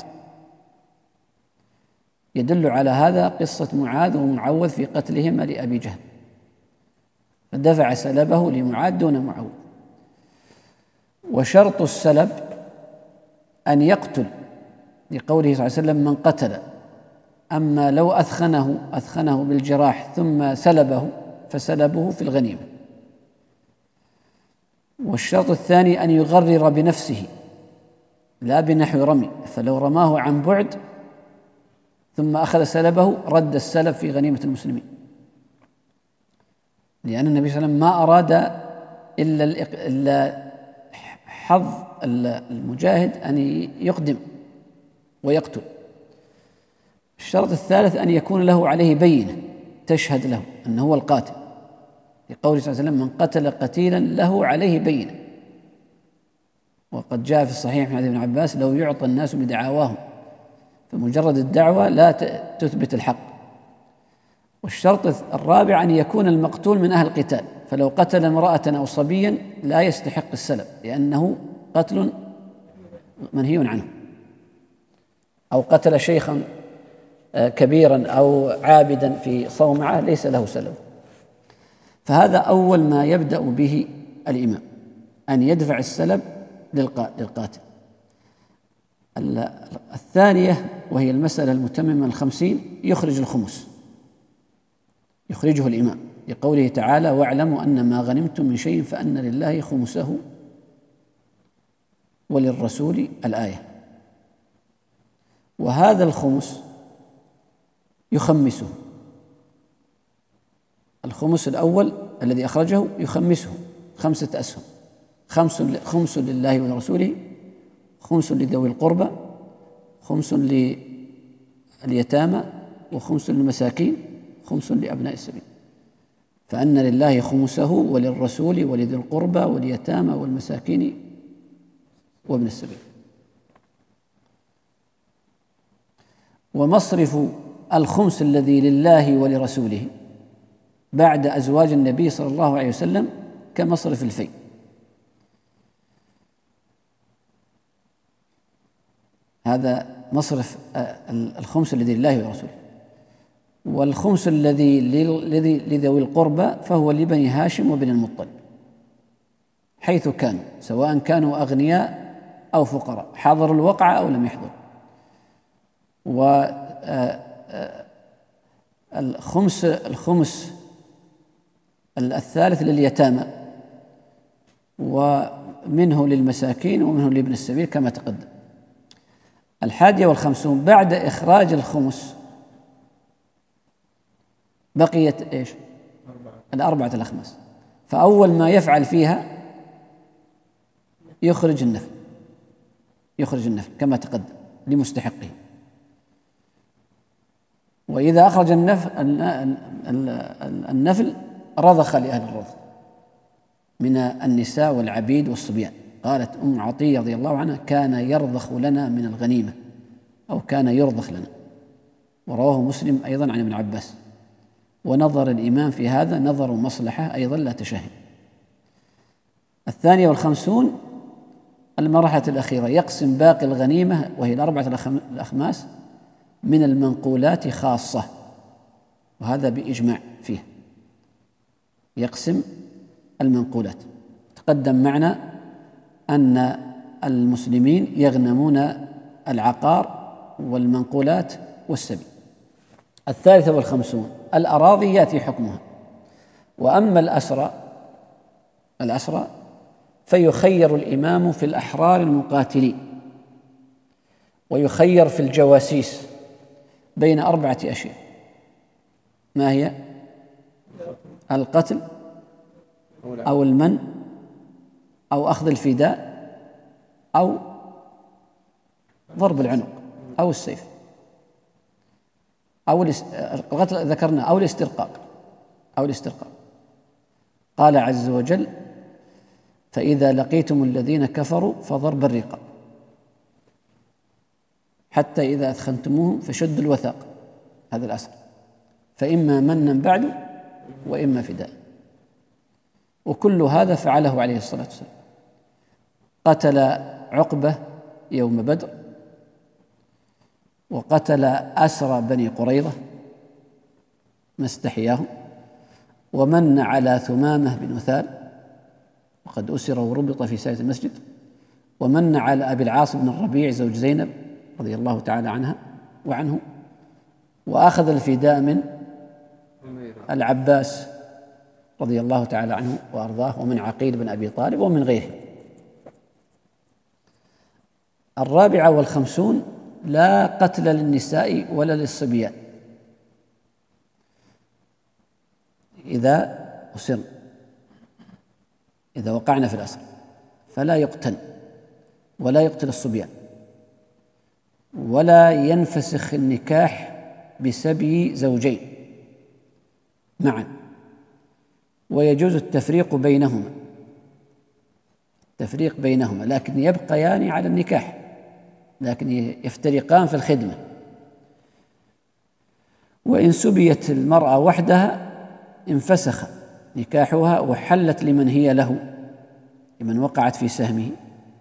يدل على هذا قصة معاذ ومعوذ في قتلهما لأبي جهل، فدفع سلبه لمعاذ دون معوذ. وشرط السلب أن يقتل، لقوله صلى الله عليه وسلم: من قتل. أما لو أثخنه أثخنه بالجراح ثم سلبه فسلبه في الغنيمة. والشرط الثاني أن يغرر بنفسه لا بنحو رمي، فلو رماه عن بعد ثم أخذ سلبه رد السلب في غنيمة المسلمين، لأن النبي صلى الله عليه وسلم ما أراد إلا إلا حظ المجاهد أن يقدم ويقتل. الشرط الثالث أن يكون له عليه بينة تشهد له أنه هو القاتل، لقوله صلى الله عليه وسلم: من قتل قتيلا له عليه بينة. وقد جاء في الصحيح من حديث ابن عباس: لو يعطى الناس بدعواهم، فمجرد الدعوة لا تثبت الحق. والشرط الرابع أن يكون المقتول من أهل القتال، فلو قتل امرأة أو صبيا لا يستحق السلب، لأنه قتل منهي عنه، أو قتل شيخا كبيرا أو عابدا في صومعة ليس له سلب. فهذا أول ما يبدأ به الإمام، أن يدفع السلب للقاتل. الثانية وهي المسألة المتممة الخمسين، يخرج الخمس، يخرجه الإمام لقوله تعالى: واعلموا أن ما غنمتم من شيء فأن لله خمسه وللرسول الآية. وهذا الخمس يخمسه، الخمس الأول الذي أخرجه يخمسه خمسة أسهم: خمس خمس لله ولرسوله، خمس لذوي القربى، خمس لليتامى، وخمس للمساكين، خمس لأبناء السبيل. فأن لله خمسه وللرسول ولذي القربى واليتامى والمساكين وابن السبيل. ومصرف الخمس الذي لله ولرسوله بعد أزواج النبي صلى الله عليه وسلم كمصرف الفيء، هذا مصرف الخمس الذي لله ورسوله. والخمس الذي لذوي القربى فهو لبني هاشم وبن المطلب حيث كانوا، سواء كانوا أغنياء أو فقراء، حضروا الوقعة أو لم يحضروا. والخمس الخمس الثالث لليتامى، ومنه للمساكين ومنه لابن السبيل كما تقدم. الحادية والخمسون، بعد إخراج الخمس بقيت إيش؟ الأربعة الأخماس. فأول ما يفعل فيها يخرج النفل، يخرج النفل كما تقدم لمستحقه. وإذا أخرج النفل النفل رضخ لأهل الرضخ من النساء والعبيد والصبيان. قالت أم عطية رضي الله عنها: كان يرضخ لنا من الغنيمة، أو كان يرضخ لنا. ورواه مسلم أيضا عن ابن عباس. ونظر الإمام في هذا نظر مصلحة أيضا لا تشاهد. الثانية والخمسون المرحلة الأخيرة، يقسم باقي الغنيمة وهي الأربعة الأخماس من المنقولات خاصة، وهذا بإجماع فيه، يقسم المنقولات. تقدم معنا أن المسلمين يغنمون العقار والمنقولات والسبي. الثالثة والخمسون الأراضي يأتي حكمها. وأما الأسرى الأسرى فيخير الإمام في الأحرار المقاتلين، ويخير في الجواسيس بين أربعة أشياء. ما هي؟ القتل أو المن أو أخذ الفداء أو ضرب العنق أو السيف أو القتل ذكرنا، أو الاسترقاق أو الاسترقاق. قال عز وجل: فإذا لقيتم الذين كفروا فضرب الرقاب حتى إذا أثخنتموهم فشدوا الوثاق، هذا الأسر، فإما منا بعد وإما فداء. وكل هذا فعله عليه الصلاة والسلام. قتل عقبة يوم بدر، وقتل أسرى بني قريظة ما استحياهم، ومن على ثمامة بن أثال وقد أسر وربط في ساحة المسجد، ومن على أبي العاص بن الربيع زوج زينب رضي الله تعالى عنها وعنه، وأخذ الفداء من العباس رضي الله تعالى عنه وأرضاه، ومن عقيل بن أبي طالب ومن غيره. الرابعة والخمسون لا قتل للنساء ولا للصبيان إذا أسرن، إذا وقعنا في الأسر، فلا يقتل ولا يقتل الصبيان، ولا ينفسخ النكاح بسبي زوجين معا، ويجوز التفريق بينهما التفريق بينهما لكن يبقيان على النكاح، لكن يفترقان في الخدمة. وإن سبيت المرأة وحدها انفسخ نكاحها وحلت لمن هي له، لمن وقعت في سهمه،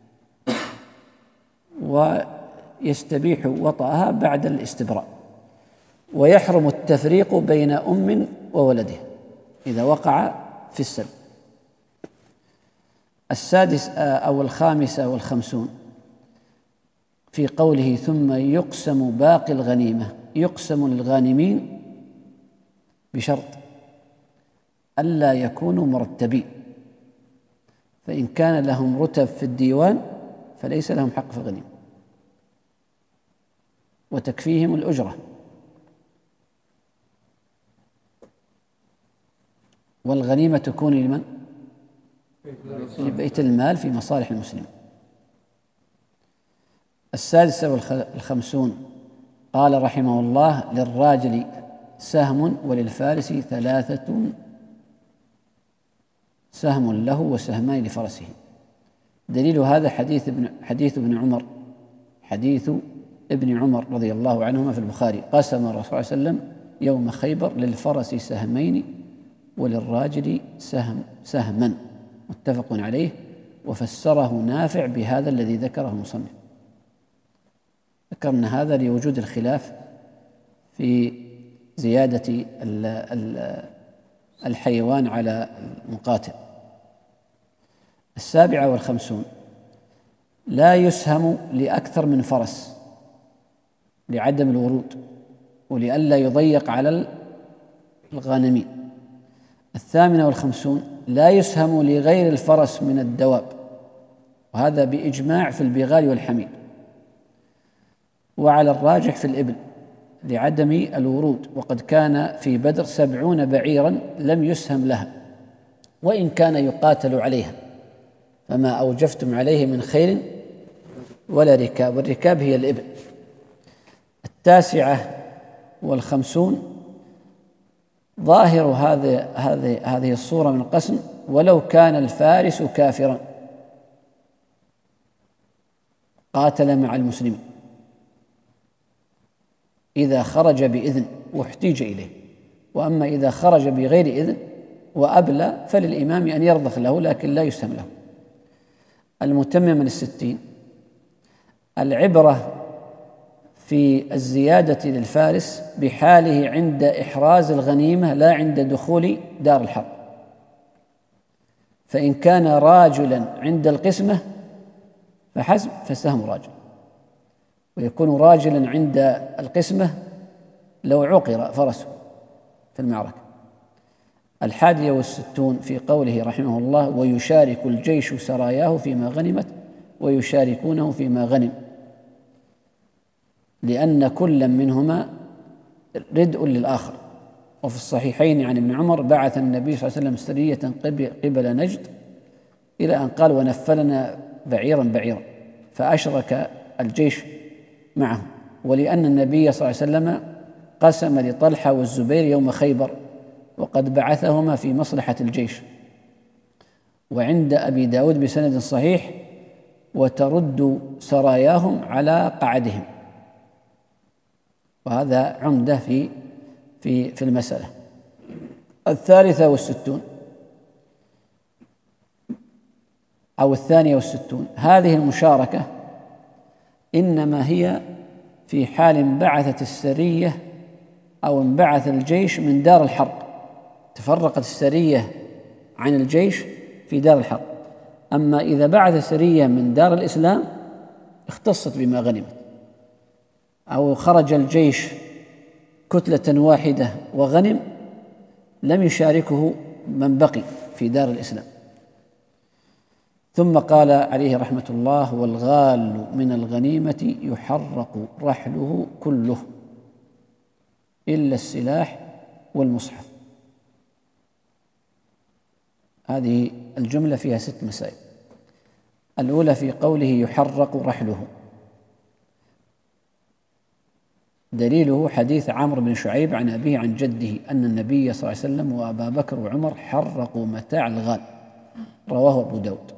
ويستبيح وطأها بعد الاستبراء. ويحرم التفريق بين أم وولده إذا وقع في السبي. السادس أو الخامسة والخمسون في قوله ثم يقسم باقي الغنيمة، يقسم للغانمين بشرط ألا يكونوا مرتبين، فإن كان لهم رتب في الديوان فليس لهم حق في الغنيمة وتكفيهم الأجرة. والغنيمة تكون لمن؟ لبيت المال في مصالح المسلمين. السادسة والخمسون قال رحمه الله للراجل سهم وللفارس ثلاثة سهم له وسهمان لفرسه. دليل هذا حديث ابن حديث ابن عمر حديث ابن عمر رضي الله عنهما في البخاري: قسم الرسول صلى الله عليه وسلم يوم خيبر للفرس سهمين وللراجل سهم سهما، متفق عليه. وفسره نافع بهذا الذي ذكره المصنف. ذكرنا هذا لوجود الخلاف في زيادة الحيوان على المقاتل. السابعة والخمسون لا يسهم لأكثر من فرس لعدم الورود ولئلا يضيق على الغانمين. الثامنة والخمسون لا يسهم لغير الفرس من الدواب، وهذا بإجماع في البغال والحمير، وعلى الراجح في الإبل لعدم الورود، وقد كان في بدر سبعون بعيرا لم يسهم لها وإن كان يقاتل عليها، فما أوجفتم عليه من خيل ولا ركاب، والركاب هي الإبل. التاسعة والخمسون ظاهر هذه هذه هذه الصورة من القسم ولو كان الفارس كافرا قاتل مع المسلمين إذا خرج بإذن واحتيج إليه، وأما إذا خرج بغير إذن وأبلى فللإمام أن يرضخ له لكن لا يسهم له. المتمم للستين العبرة في الزيادة للفارس بحاله عند إحراز الغنيمة لا عند دخول دار الحرب، فإن كان راجلا عند القسمة فحسب فالسهم راجل، ويكون راجلا عند القسمة لو عقر فرسه في المعركة. الحادية والستون في قوله رحمه الله ويشارك الجيش سراياه فيما غنمت ويشاركونه فيما غنم، لأن كل منهما ردء للآخر. وفي الصحيحين عن ابن عمر بعث النبي صلى الله عليه وسلم سرية قبل نجد إلى أن قال ونفلنا بعيرا بعيرا، فأشرك الجيش معه. ولأن النبي صلى الله عليه وسلم قسم لطلحة والزبير يوم خيبر وقد بعثهما في مصلحة الجيش. وعند أبي داود بسند صحيح وترد سراياهم على قعدهم، وهذا عمدة في في في المسألة. الثالثة والستون أو الثانية والستون هذه المشاركة إنما هي في حال انبعثت السرية أو انبعث الجيش من دار الحرب، تفرقت السرية عن الجيش في دار الحرب. أما إذا بعث سرية من دار الإسلام اختصت بما غنمت، أو خرج الجيش كتلة واحدة وغنم لم يشاركه من بقي في دار الإسلام. ثم قال عليه رحمة الله: والغال من الغنيمة يحرق رحله كله إلا السلاح والمصحف. هذه الجملة فيها ست مسائل. الأولى في قوله يحرق رحله، دليله حديث عمرو بن شعيب عن أبيه عن جده أن النبي صلى الله عليه وسلم وأبا بكر وعمر حرقوا متاع الغال، رواه أبو داود.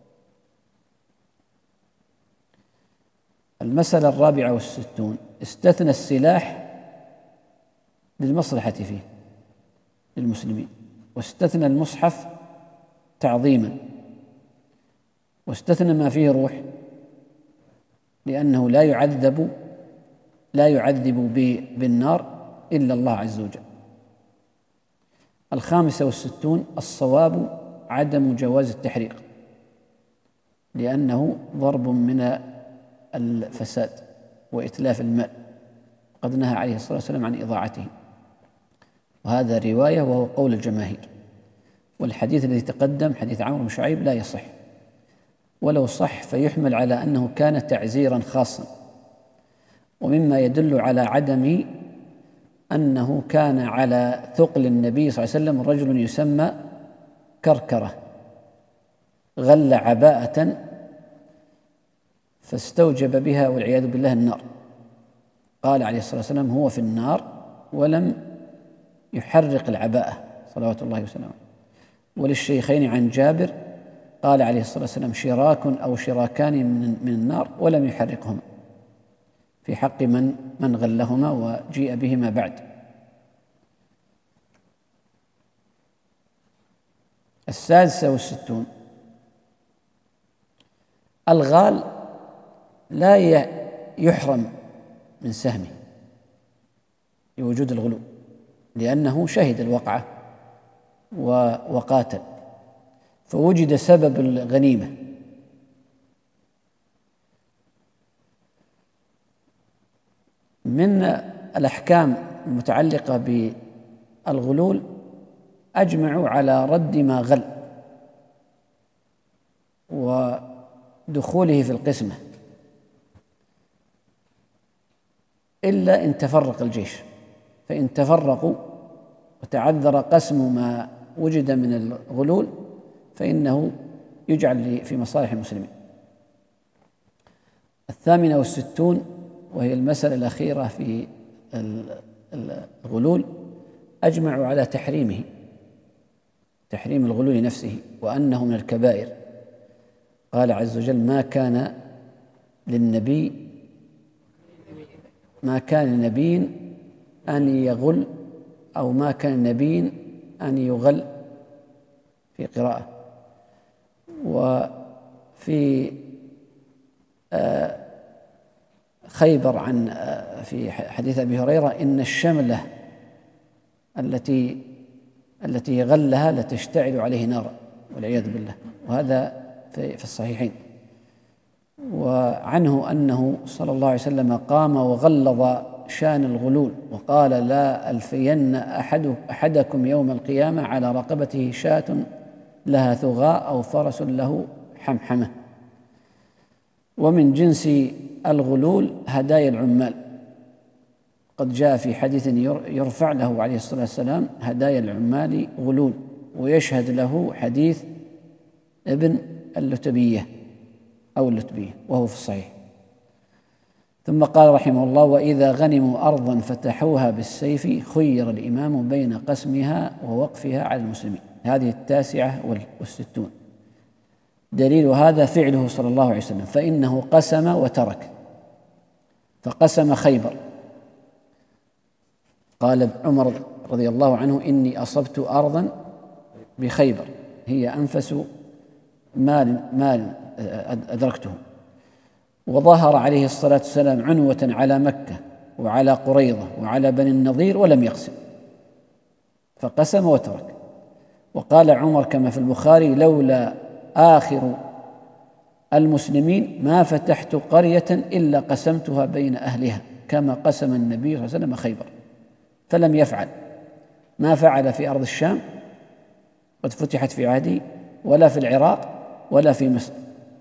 المسألة الرابعة والستون: استثنى السلاح للمصلحة فيه للمسلمين، واستثنى المصحف تعظيما، واستثنى ما فيه روح لأنه لا يعذب لا يعذب بالنار إلا الله عز وجل. الخامسة والستون: الصواب عدم جواز التحريق لأنه ضرب من الفساد وإتلاف المال، قد نهى عليه الصلاة والسلام عن إضاعته، وهذا رواية وهو قول الجماهير. والحديث الذي تقدم حديث عمرو بن شعيب لا يصح، ولو صح فيحمل على أنه كان تعزيرا خاصا، ومما يدل على عدم أنه كان على ثقل النبي صلى الله عليه وسلم رجل يسمى كركرة غل عباءة فاستوجب بها والعياذ بالله النار، قال عليه الصلاة والسلام: هو في النار، ولم يحرق العباءة صلوات الله وسلامه. وللشيخين عن جابر قال عليه الصلاة والسلام: شراك أو شراكان من النار، ولم يحرقهما، في حق من من غلهما وجيء بهما بعد. السادسة والستون: الغال لا يحرم من سهمه لوجود الغلو، لأنه شهد الوقعة وقاتل، فوجد سبب الغنيمة. من الأحكام المتعلقة بالغلول أجمعوا على رد ما غل ودخوله في القسمة، إلا إن تفرق الجيش، فإن تفرقوا وتعذر قسم ما وجد من الغلول فإنه يجعل في مصالح المسلمين. الثامنة والستون وهي المسألة الأخيرة في الغلول: أجمعوا على تحريمه، تحريم الغلول نفسه، وأنه من الكبائر. قال عز وجل: ما كان للنبي ما كان لنبي أن يغل، أو ما كان نبي أن يغل في قراءة. وفي خيبر عن في حديث أبي هريرة: إن الشملة التي التي غلها لتشتعل عليه نارا والعياذ بالله، وهذا في الصحيحين. وعنه أنه صلى الله عليه وسلم قام وغلظ شان الغلول وقال: لا ألفين أحد أحدكم يوم القيامة على رقبته شاة لها ثغاء أو فرس له حمحمة. ومن جنس الغلول هدايا العمال، قد جاء في حديث يرفع له عليه الصلاة والسلام: هدايا العمال غلول، ويشهد له حديث ابن اللتبية أو اللتبية وهو في الصحيح. ثم قال رحمه الله: وإذا غنموا أرضا فتحوها بالسيف خير الإمام بين قسمها ووقفها على المسلمين. هذه التاسعة والستون. دليل هذا فعله صلى الله عليه وسلم، فإنه قسم وترك، فقسم خيبر. قال عمر رضي الله عنه: إني أصبت أرضا بخيبر هي أنفس مال مال أدركته. وظهر عليه الصلاة والسلام عنوة على مكة وعلى قريظة وعلى بني النضير ولم يقسم، فقسم وترك. وقال عمر كما في البخاري: لولا آخر المسلمين ما فتحت قرية إلا قسمتها بين أهلها كما قسم النبي صلى الله عليه وسلم خيبر. فلم يفعل ما فعل في أرض الشام قد فتحت في عهده، ولا في العراق ولا في مصر.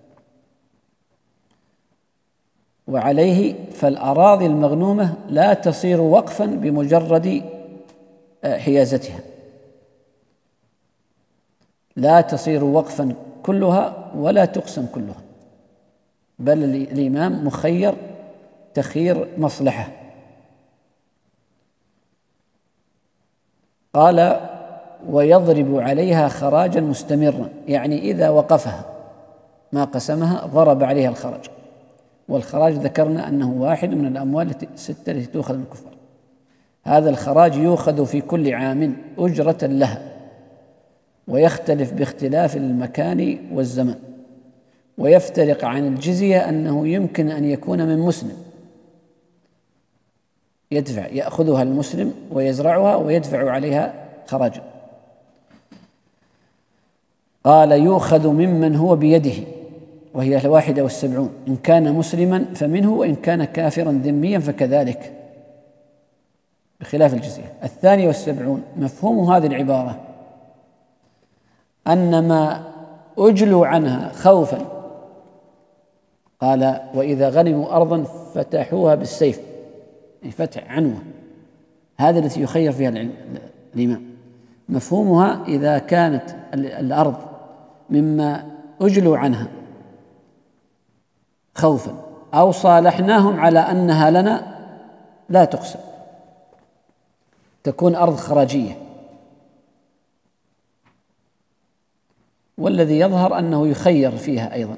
وعليه فالأراضي المغنومة لا تصير وقفا بمجرد حيازتها، لا تصير وقفا كلها ولا تقسم كلها، بل الإمام مخير تخيير مصلحة. قال ويضرب عليها خراجا مستمرا، يعني إذا وقفها ما قسمها ضرب عليها الخراج. والخراج ذكرنا أنه واحد من الأموال الستة التي تؤخذ من الكفار. هذا الخراج يؤخذ في كل عام أجرة لها، ويختلف باختلاف المكان والزمان، ويفترق عن الجزية أنه يمكن أن يكون من مسلم يدفع يأخذها المسلم ويزرعها ويدفع عليها خراجا. قال يؤخذ ممن هو بيده، وهي الواحدة والسبعون، إن كان مسلما فمنه، وإن كان كافرا ذميا فكذلك، بخلاف الجزية. الثانية والسبعون مفهوم هذه العبارة أن ما أجلوا عنها خوفا، قال وإذا غنموا أرضا فتحوها بالسيف، فتح عنوة، هذا التي يخير فيها الإمام. مفهومها إذا كانت الأرض مما أجلوا عنها خوفا أو صالحناهم على أنها لنا لا تقسم، تكون أرض خراجية. والذي يظهر أنه يخير فيها أيضا،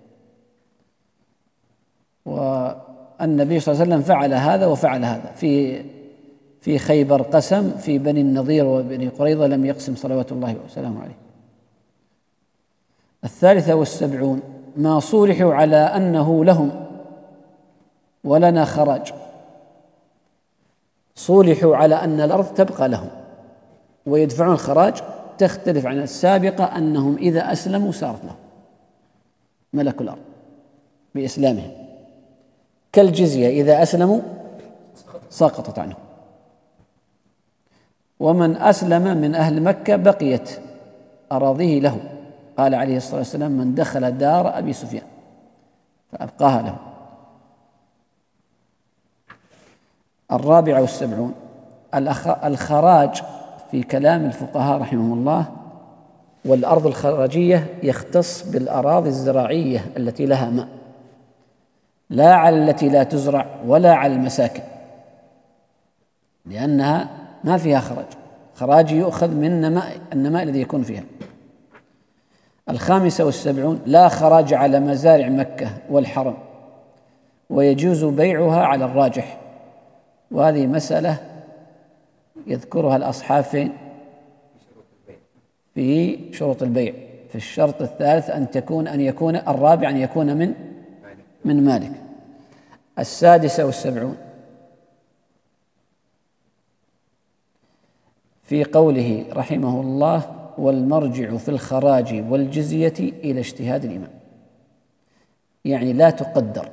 والنبي صلى الله عليه وسلم فعل هذا وفعل هذا. في في خيبر قسم، في بني النضير وبني قريظة لم يقسم صلوات الله وسلامه عليه. الثالثة والسبعون ما صولحوا على أنه لهم ولنا خراج، صولحوا على أن الأرض تبقى لهم ويدفعون الخراج. تختلف عن السابقة أنهم إذا أسلموا صارت لهم، ملك الأرض بإسلامهم، كالجزية إذا أسلموا سقطت عنهم. ومن أسلم من أهل مكة بقيت أراضيه له، قال عليه الصلاة والسلام من دخل دار أبي سفيان فأبقاها له. الرابع والسبعون الخراج في كلام الفقهاء رحمهم الله، والأرض الخراجية يختص بالأراضي الزراعية التي لها ماء، لا على التي لا تزرع ولا على المساكن، لأنها ما فيها خراج. خراج يؤخذ من نماء النماء الذي يكون فيها. الخامسة والسبعون لا خراج على مزارع مكة والحرم، ويجوز بيعها على الراجح. وهذه مسألة يذكرها الأصحاب فين؟ في شروط البيع. في الشرط الثالث أن تكون أن يكون الرابع أن يكون من من مالك. السادسة والسبعون في قوله رحمه الله والمرجع في الخراج والجزية إلى اجتهاد الإمام، يعني لا تقدر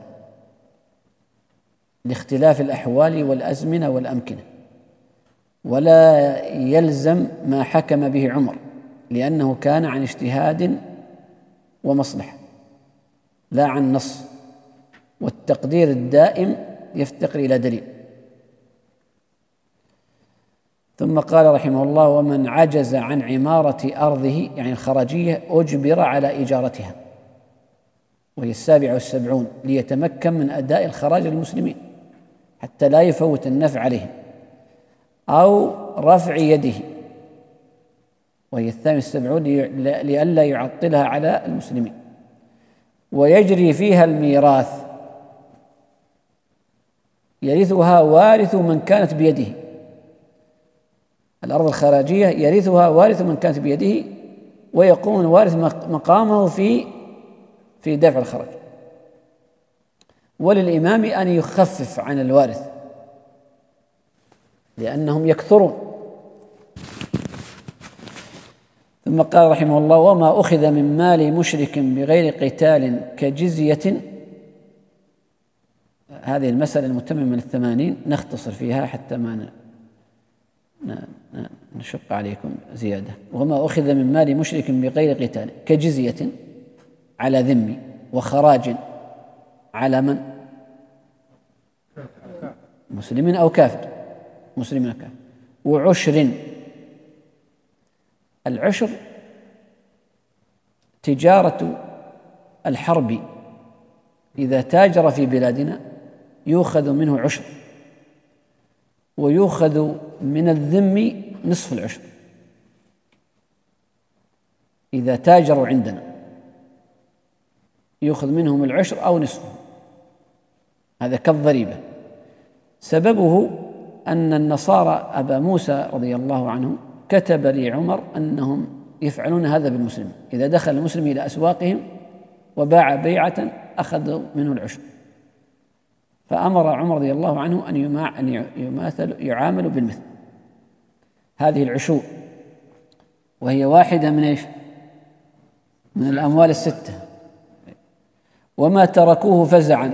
لاختلاف الأحوال والأزمنة والأمكنة، ولا يلزم ما حكم به عمر، لأنه كان عن اجتهاد ومصلحة لا عن نص، والتقدير الدائم يفتقر إلى دليل. ثم قال رحمه الله ومن عجز عن عمارة أرضه، يعني الخراجية، أجبر على إجارتها، وهي السابعة والسبعون، ليتمكن من أداء الخراج للمسلمين حتى لا يفوت النفع عليهم، أو رفع يده، وهي الثامنة والسبعون، لئلا يعطلها على المسلمين. ويجري فيها الميراث، يرثها وارث من كانت بيده، الأرض الخراجية يرثها وارث من كانت بيده، ويقوم الوارث مقامه في في دفع الخراج. وللإمام أن يخفف عن الوارث لأنهم يكثرون. ثم قال رحمه الله وما أخذ من مال مشرك بغير قتال كجزية. هذه المسألة المتممة من الثمانين نختصر فيها حتى ما نشق عليكم زيادة. وما أخذ من مال مشرك بغير قتال كجزية، على ذمي، وخراج على من؟ مسلم أو كافر، مسلم أو كافر. وعشر، العشر تجارة الحرب، إذا تاجر في بلادنا يؤخذ منه عشر، ويؤخذ من الذم نصف العشر إذا تاجروا عندنا، يؤخذ منهم العشر أو نصفه، هذا كالضريبة. سببه أن النصارى أبا موسى رضي الله عنه كتب لعمر أنهم يفعلون هذا بالمسلم، إذا دخل المسلم إلى أسواقهم وباع بيعة أخذوا منه العشر، فأمر عمر رضي الله عنه أن يماثل يعامل بالمثل. هذه العشور، وهي واحدة من إيش؟ من الأموال الستة. وما تركوه فزعا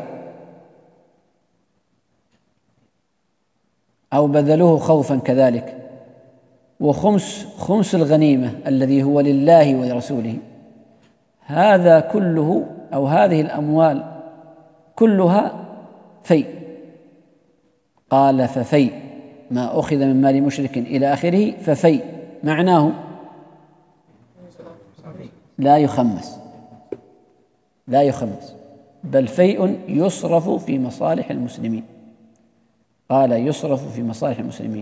أو بذلوه خوفا كذلك. وخمس خمس الغنيمة الذي هو لله ولرسوله، هذا كله أو هذه الأموال كلها في. قال ففي ما أخذ من مال مشرك إلى آخره، ففي معناه لا يخمس، لا يخمس، بل فيء يصرف في مصالح المسلمين. قال يصرف في مصالح المسلمين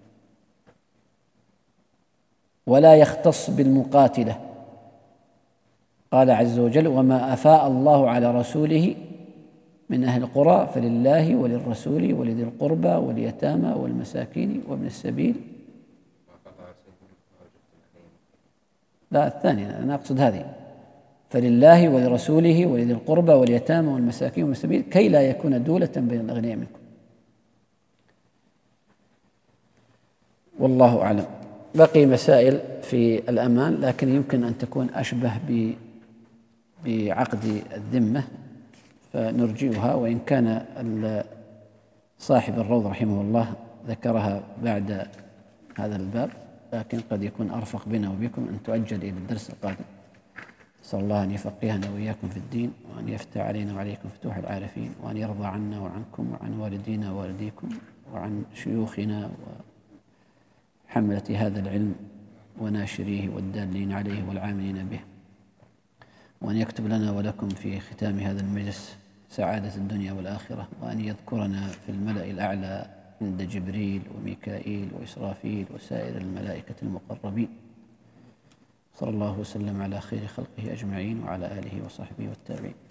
ولا يختص بالمقاتلة. قال عز وجل وما أفاء الله على رسوله من أهل القرى فلله وللرسول ولذي القربى واليتامى والمساكين وابن السبيل. لا، الثانية أنا أقصد هذه، فلله ولرسوله ولذي القربى واليتامى والمساكين وابن السبيل كي لا يكون دولة بين الأغنياء منكم. والله أعلم. بقي مسائل في الأمان، لكن يمكن أن تكون أشبه بعقد الذمة فنرجئها، وإن كان صاحب الروض رحمه الله ذكرها بعد هذا الباب، لكن قد يكون أرفق بنا وبكم أن تؤجل إلى الدرس القادم. نسأل الله أن يفقهنا وإياكم في الدين، وأن يفتح علينا وعليكم فتوح العارفين، وأن يرضى عنا وعنكم وعن والدينا ووالديكم وعن شيوخنا وحملة هذا العلم وناشريه والدالين عليه والعاملين به، وأن يكتب لنا ولكم في ختام هذا المجلس سعادة الدنيا والآخرة، وأن يذكرنا في الملأ الأعلى عند جبريل وميكائيل وإسرافيل وسائر الملائكة المقربين. صلى الله وسلم على خير خلقه أجمعين وعلى آله وصحبه والتابعين.